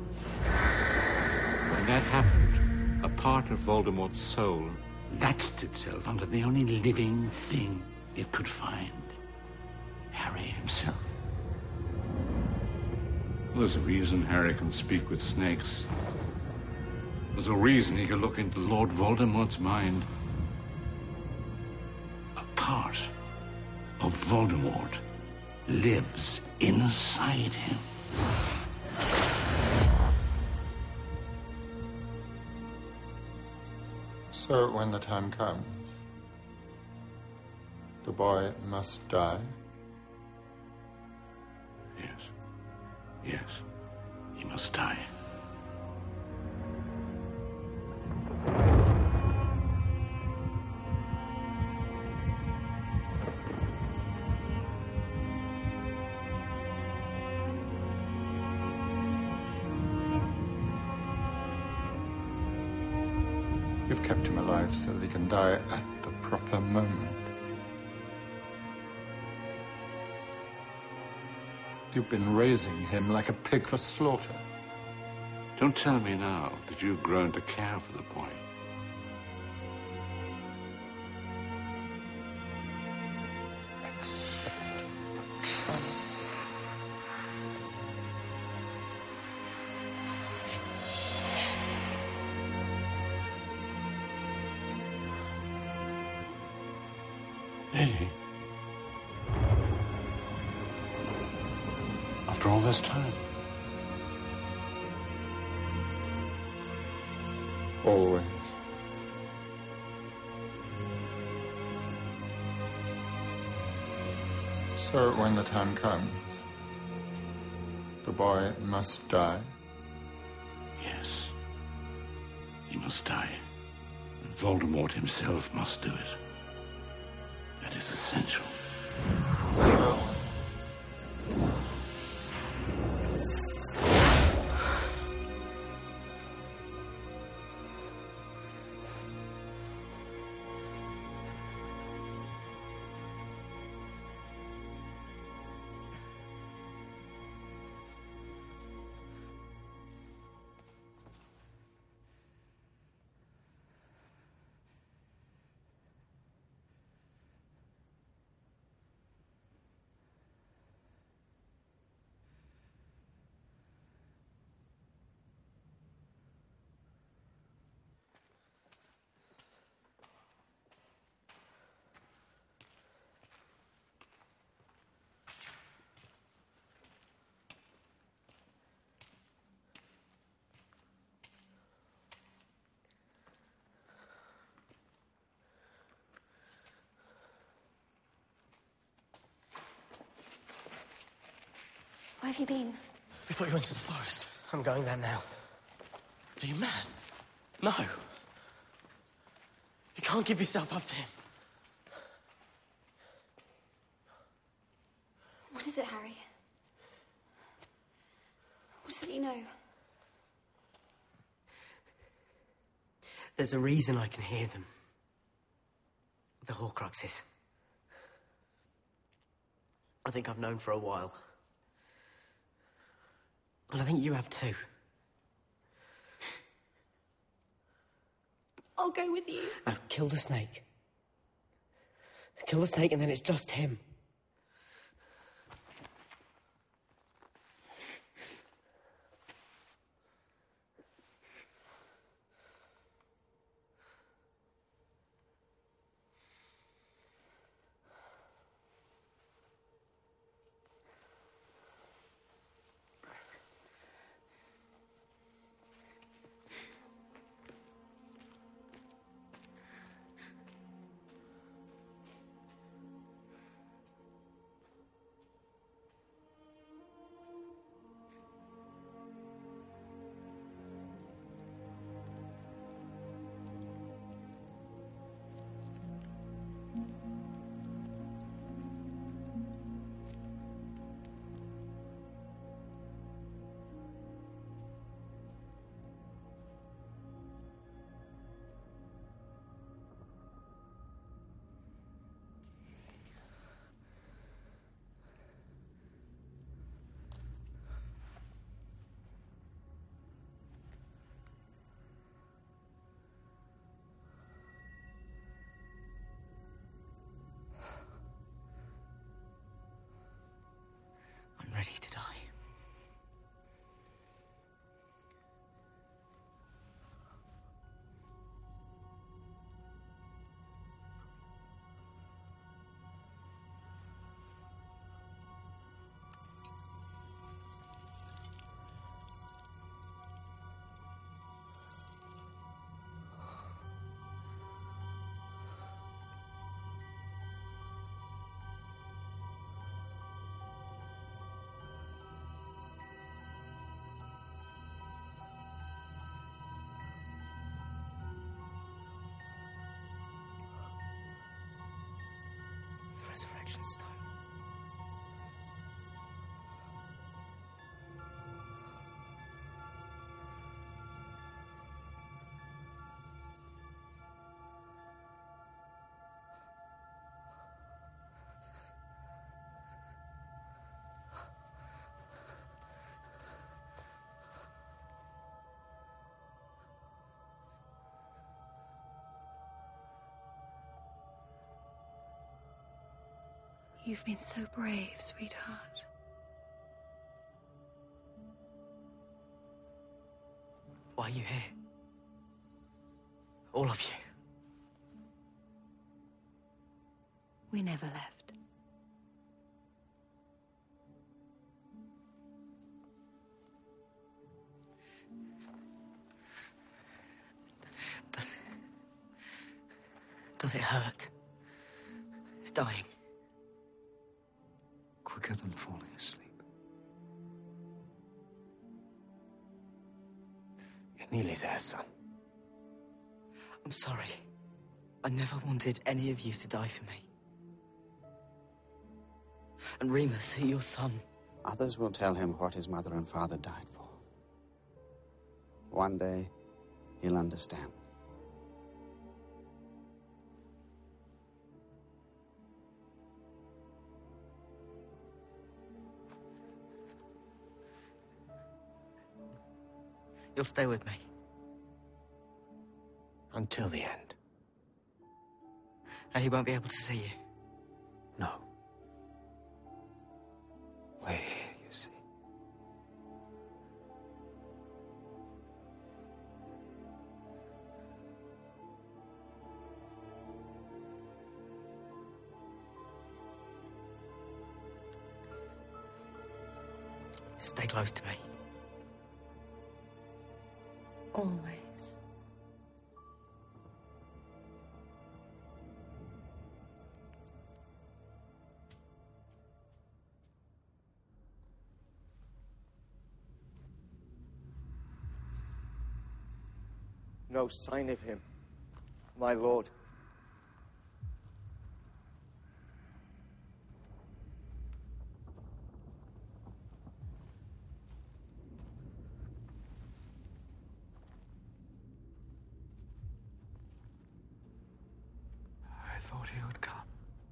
When that happened, a part of Voldemort's soul latched itself onto the only living thing it could find, Harry himself. Well, there's a reason Harry can speak with snakes. There's a reason he can look into Lord Voldemort's mind. A part of Voldemort lives inside him. So when the time comes, the boy must die? Yes. Yes. He must die. You've kept him alive so that he can die at the proper moment. You've been raising him like a pig for slaughter. Don't tell me now that you've grown to care for the boy. Lily? After all this time? Always. So when the time comes, the boy must die? Yes. He must die. And Voldemort himself must do it. That is essential. So, Where have you been? We thought you went to the forest. I'm going there now. Are you mad? No. You can't give yourself up to him. What is it, Harry? What does he know? There's a reason I can hear them. The Horcruxes. I think I've known for a while. And I think you have too. I'll go with you. No, kill the snake. Kill the snake and then it's just him. I'm ready to die. Resurrection Stone. You've been so brave, sweetheart. Why are you here? All of you. We never left. Does, does it hurt? Dying? Quicker than falling asleep. You're nearly there, son. I'm sorry. I never wanted any of you to die for me. And Remus, your son. Others will tell him what his mother and father died for. One day, he'll understand. You'll stay with me. Until the end. And he won't be able to see you? No. We're here, you see. Stay close to me. Always. no sign of him, my lord. I thought he would come.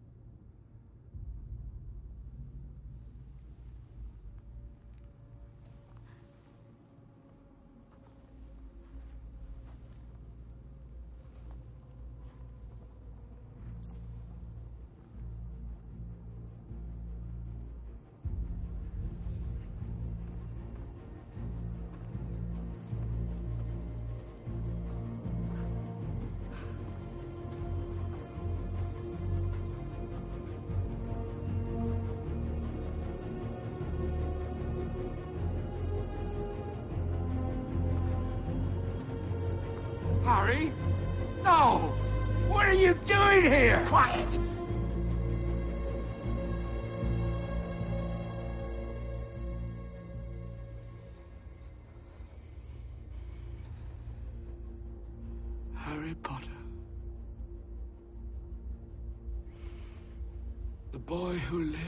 Harry? No! What are you doing here? Quiet! Harry Potter. The boy who lived.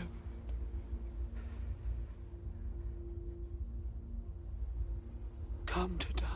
Come to die.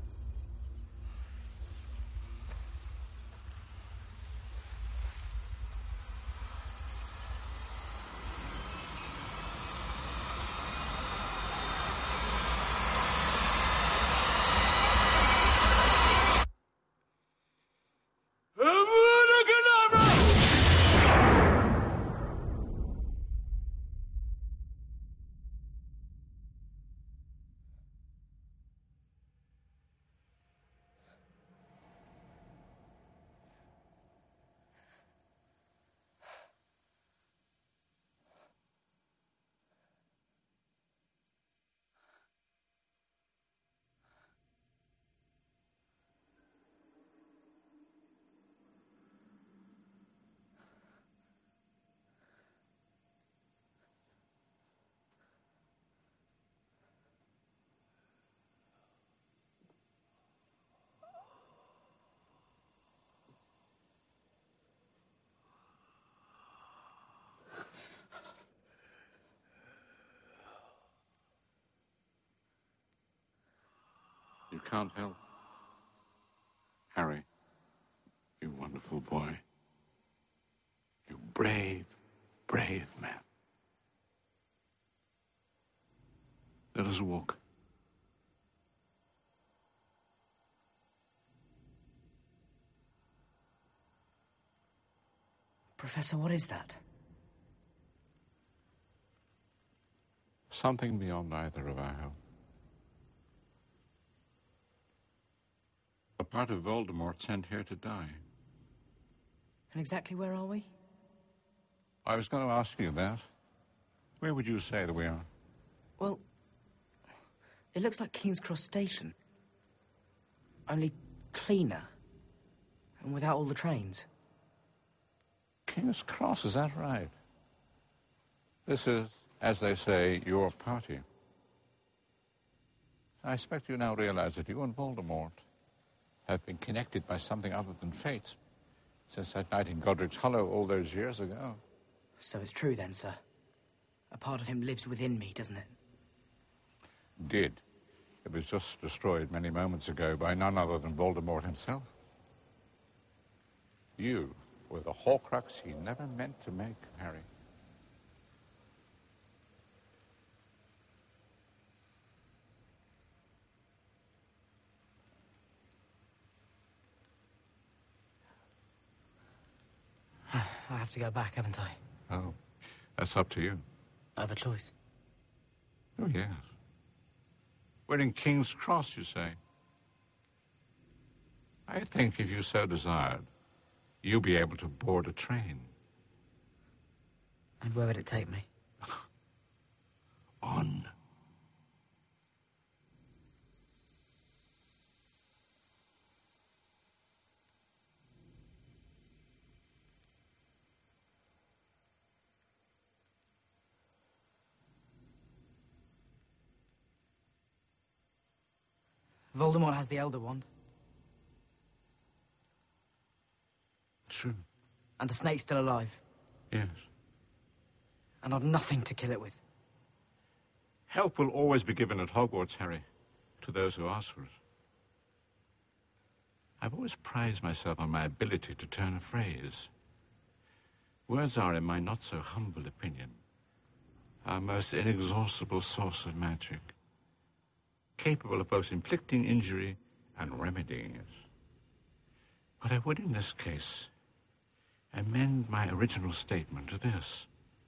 You can't help. Harry, you wonderful boy. You brave, brave man. Let us walk. Professor, what is that? Something beyond either of our help. A part of Voldemort sent here to die. And exactly where are we? I was going to ask you that. Where would you say that we are? Well, it looks like King's Cross Station. Only cleaner. And without all the trains. King's Cross, is that right? This is, as they say, your party. I expect you now realize that you and Voldemort have been connected by something other than fate since that night in Godric's Hollow all those years ago. So it's true then, sir. A part of him lives within me, doesn't it? Did. It was just destroyed many moments ago by none other than Voldemort himself. You were the Horcrux he never meant to make, Harry. I have to go back, haven't I? Oh, that's up to you. I have a choice. Oh, yes. We're in King's Cross, you say. I think if you so desired, you'll be able to board a train. And where would it take me? On. Voldemort has the Elder Wand. true. And the snake's still alive? Yes. And I've nothing to kill it with? Help will always be given at Hogwarts, Harry, to those who ask for it. I've always prized myself on my ability to turn a phrase. Words are, in my not-so-humble opinion, our most inexhaustible source of magic, capable of both inflicting injury and remedying it. But I would, in this case, amend my original statement to this.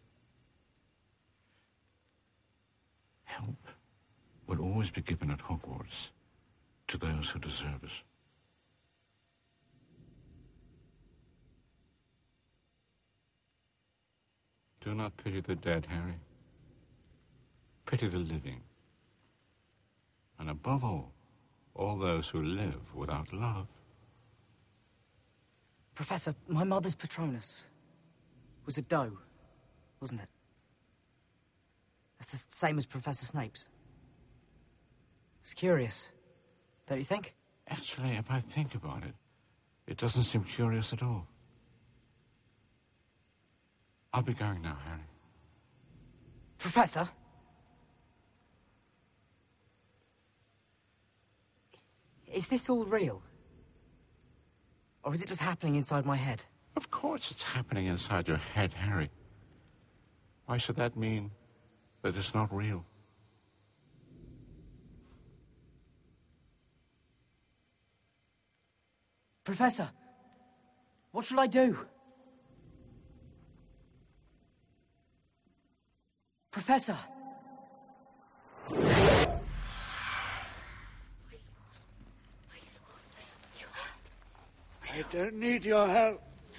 Help will always be given at Hogwarts to those who deserve it. Do not pity the dead, Harry. Pity the living. And above all, all those who live without love. Professor, my mother's Patronus was a doe, wasn't it? That's the same as Professor Snape's. It's curious, don't you think? Actually, if I think about it, it doesn't seem curious at all. I'll be going now, Harry. Professor? Is this all real? Or is it just happening inside my head? Of course it's happening inside your head, Harry. Why should that mean that it's not real? Professor, what should I do? Professor! I don't need your help.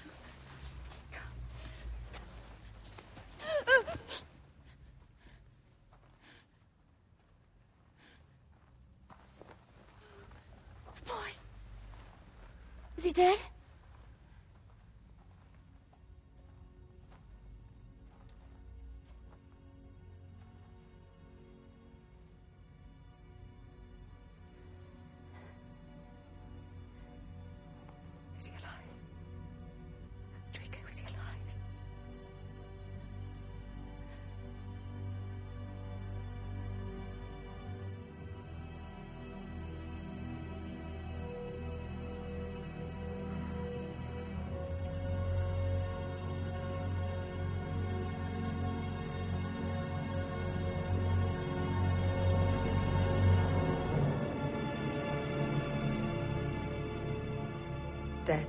The boy. Is he dead? Is he alive? Draco, is he alive? Dead.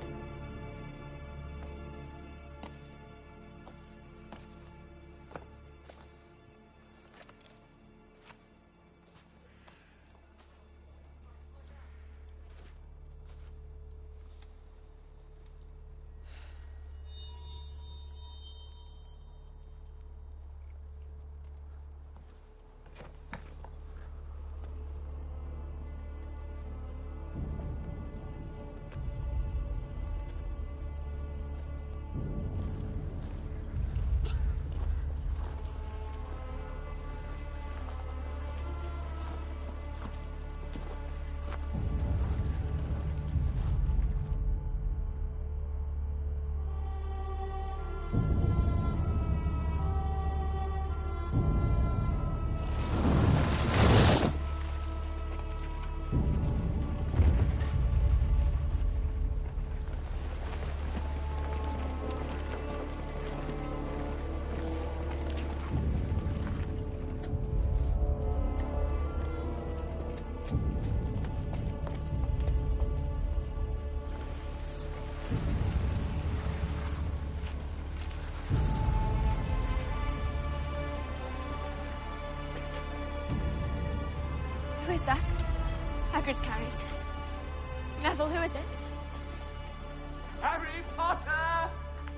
Who is that? Hagrid's carried. Neville, who is it? Harry Potter!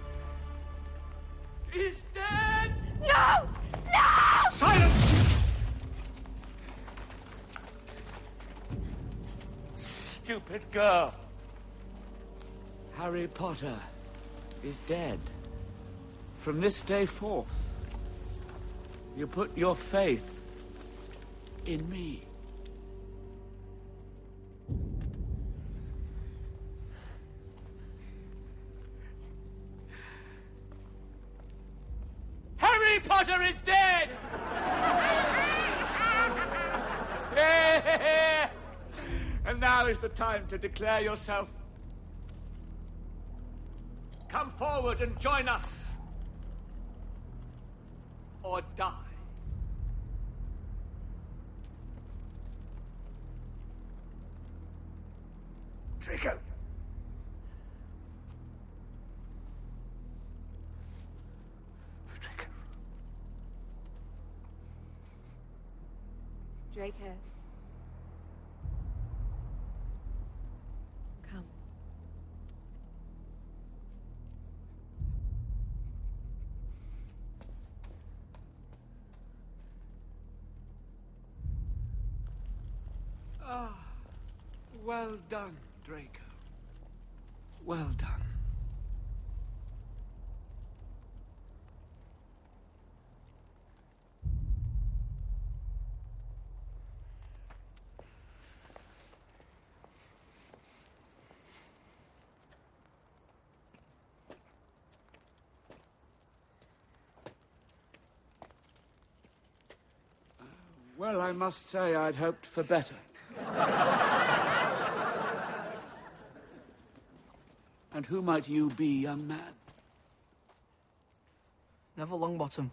He's dead! No! No! Silence! Stupid girl. Harry Potter is dead. From this day forth, you put your faith in me. Harry Potter is dead! And now is the time to declare yourself. Come forward and join us. Or die. Draco. Draco. Draco. Come. Ah, well done, Draco. Well done. Well, I must say I'd hoped for better. And who might you be, young man? Neville Longbottom.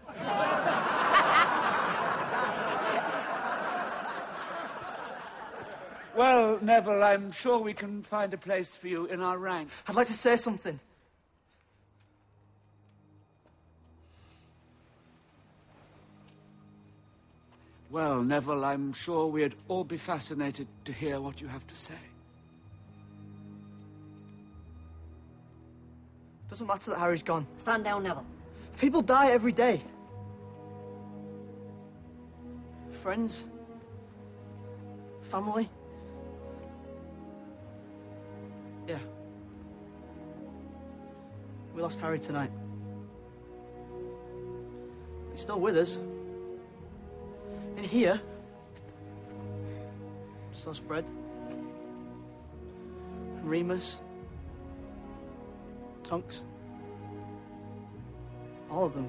Well, Neville, I'm sure we can find a place for you in our ranks. I'd like to say something. Well, Neville, I'm sure we'd all be fascinated to hear what you have to say. Doesn't matter that Harry's gone. Stand down, Neville. People die every day. Friends. Family. Yeah. We lost Harry tonight. He's still with us. In here. So's Fred. And Remus. Tonks. All of them.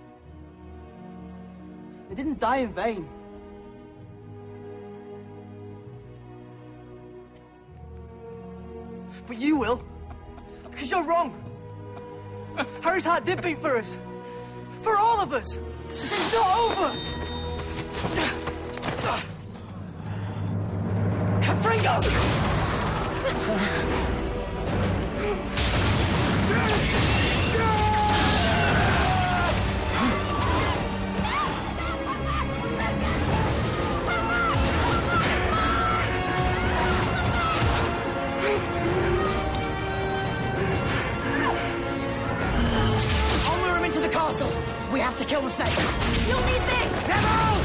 They didn't die in vain. But you will. Because you're wrong. Harry's heart did beat for us. For all of us. It's not over. Confringo! I'll lure him into the castle. We have to kill the snake. You'll need this! Neville!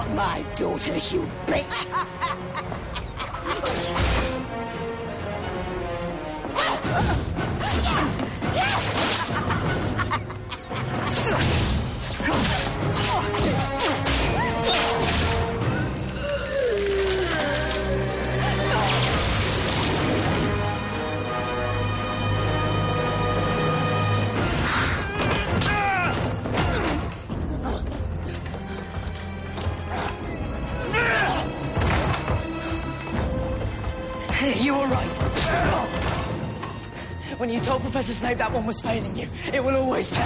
not my daughter, you bitch! You were right. When you told Professor Snape that one was failing you, it will always fail.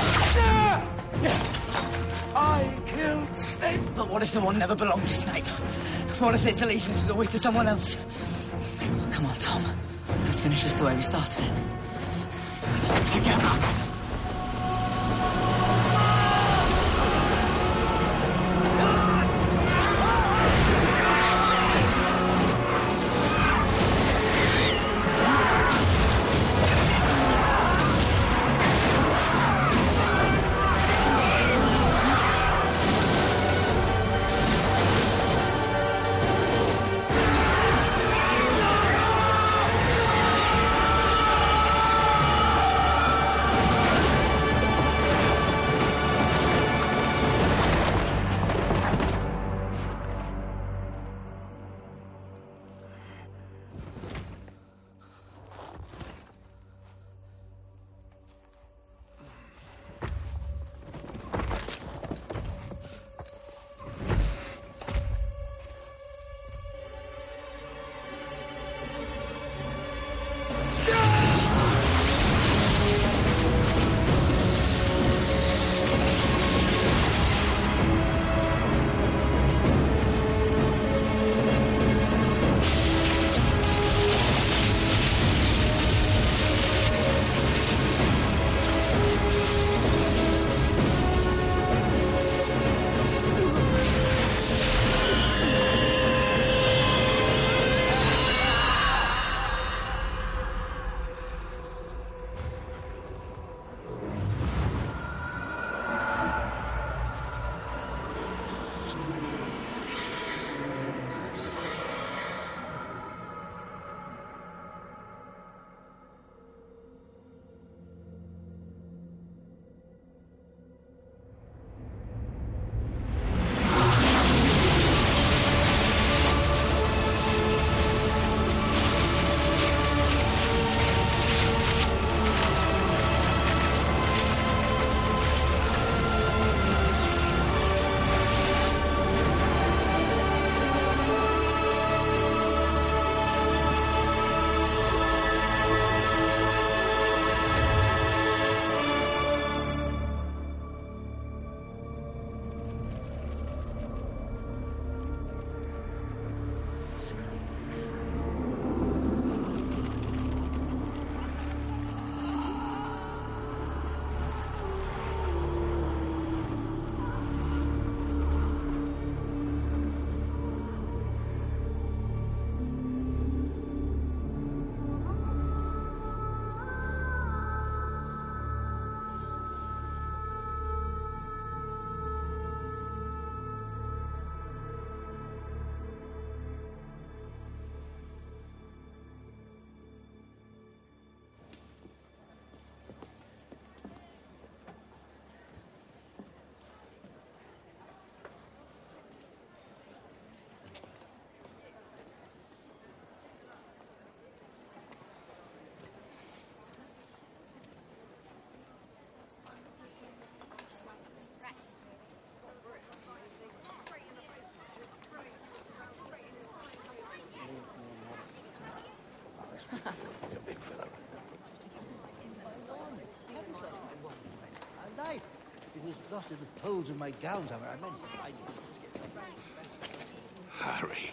I killed Snape. But what if the one never belonged to Snape? What if its allegiance was always to someone else? Come on, Tom. Let's finish this the way we started. Together. A knife. It was lost in the folds of my gowns. I meant to find it. Harry.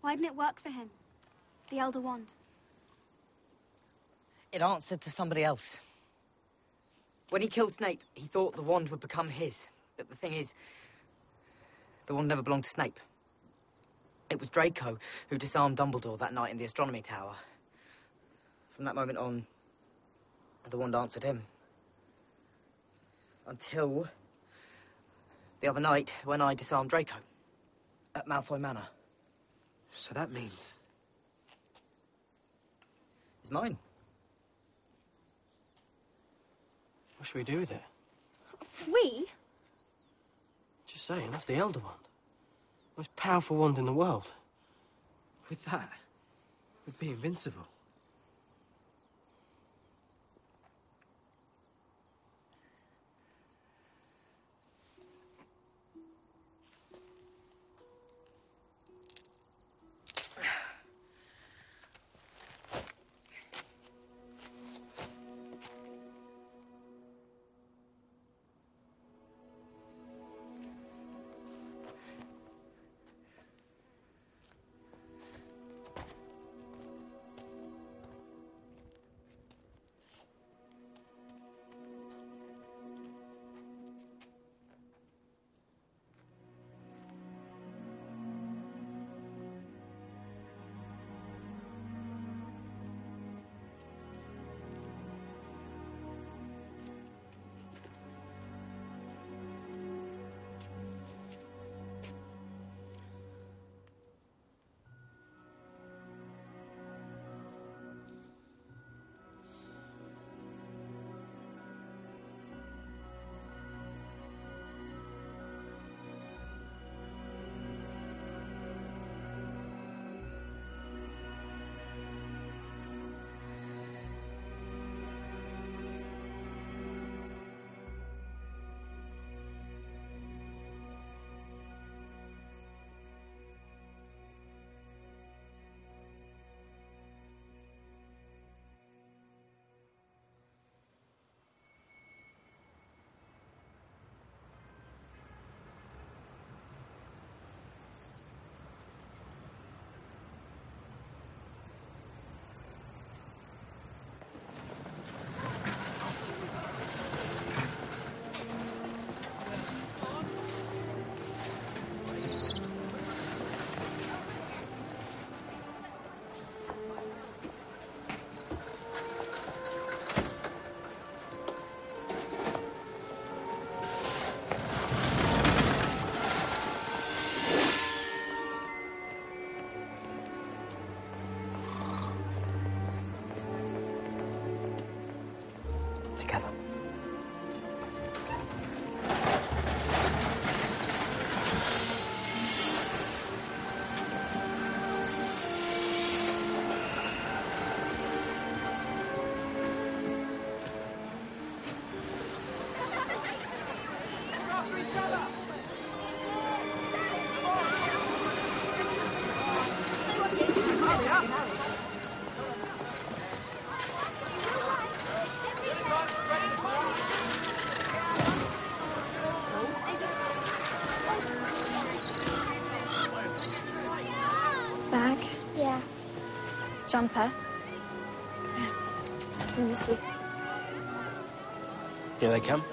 Why didn't it work for him? The Elder Wand. It answered to somebody else. When he killed Snape, he thought the wand would become his. But the thing is, the wand never belonged to Snape. It was Draco who disarmed Dumbledore that night in the astronomy tower. From that moment on, the wand answered him. Until the other night when I disarmed Draco at Malfoy Manor. So that means... It's mine. What should we do with it? We? Just saying, that's the Elder Wand. Most powerful wand in the world. With that, we'd be invincible. Together. Bag? Yeah. Jumper? Let me see. Here they come.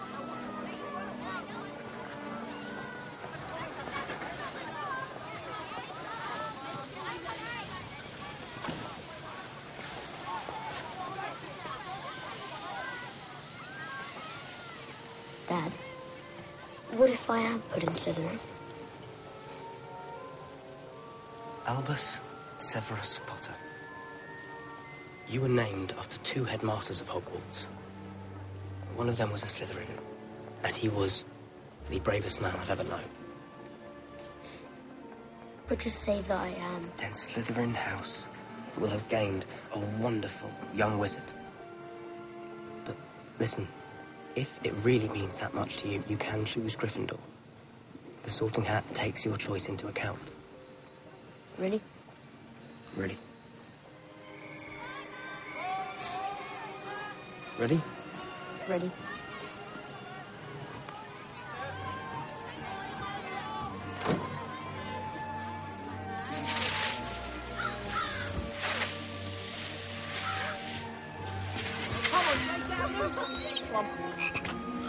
Dad, what if I am put in Slytherin? Albus Severus Potter. You were named after two headmasters of Hogwarts. One of them was a Slytherin, and he was the bravest man I've ever known. But just say that I am. Then Slytherin House will have gained a wonderful young wizard. But listen, if it really means that much to you, you can choose Gryffindor. The Sorting Hat takes your choice into account. Really? Ready? Ready? Ready. Come on.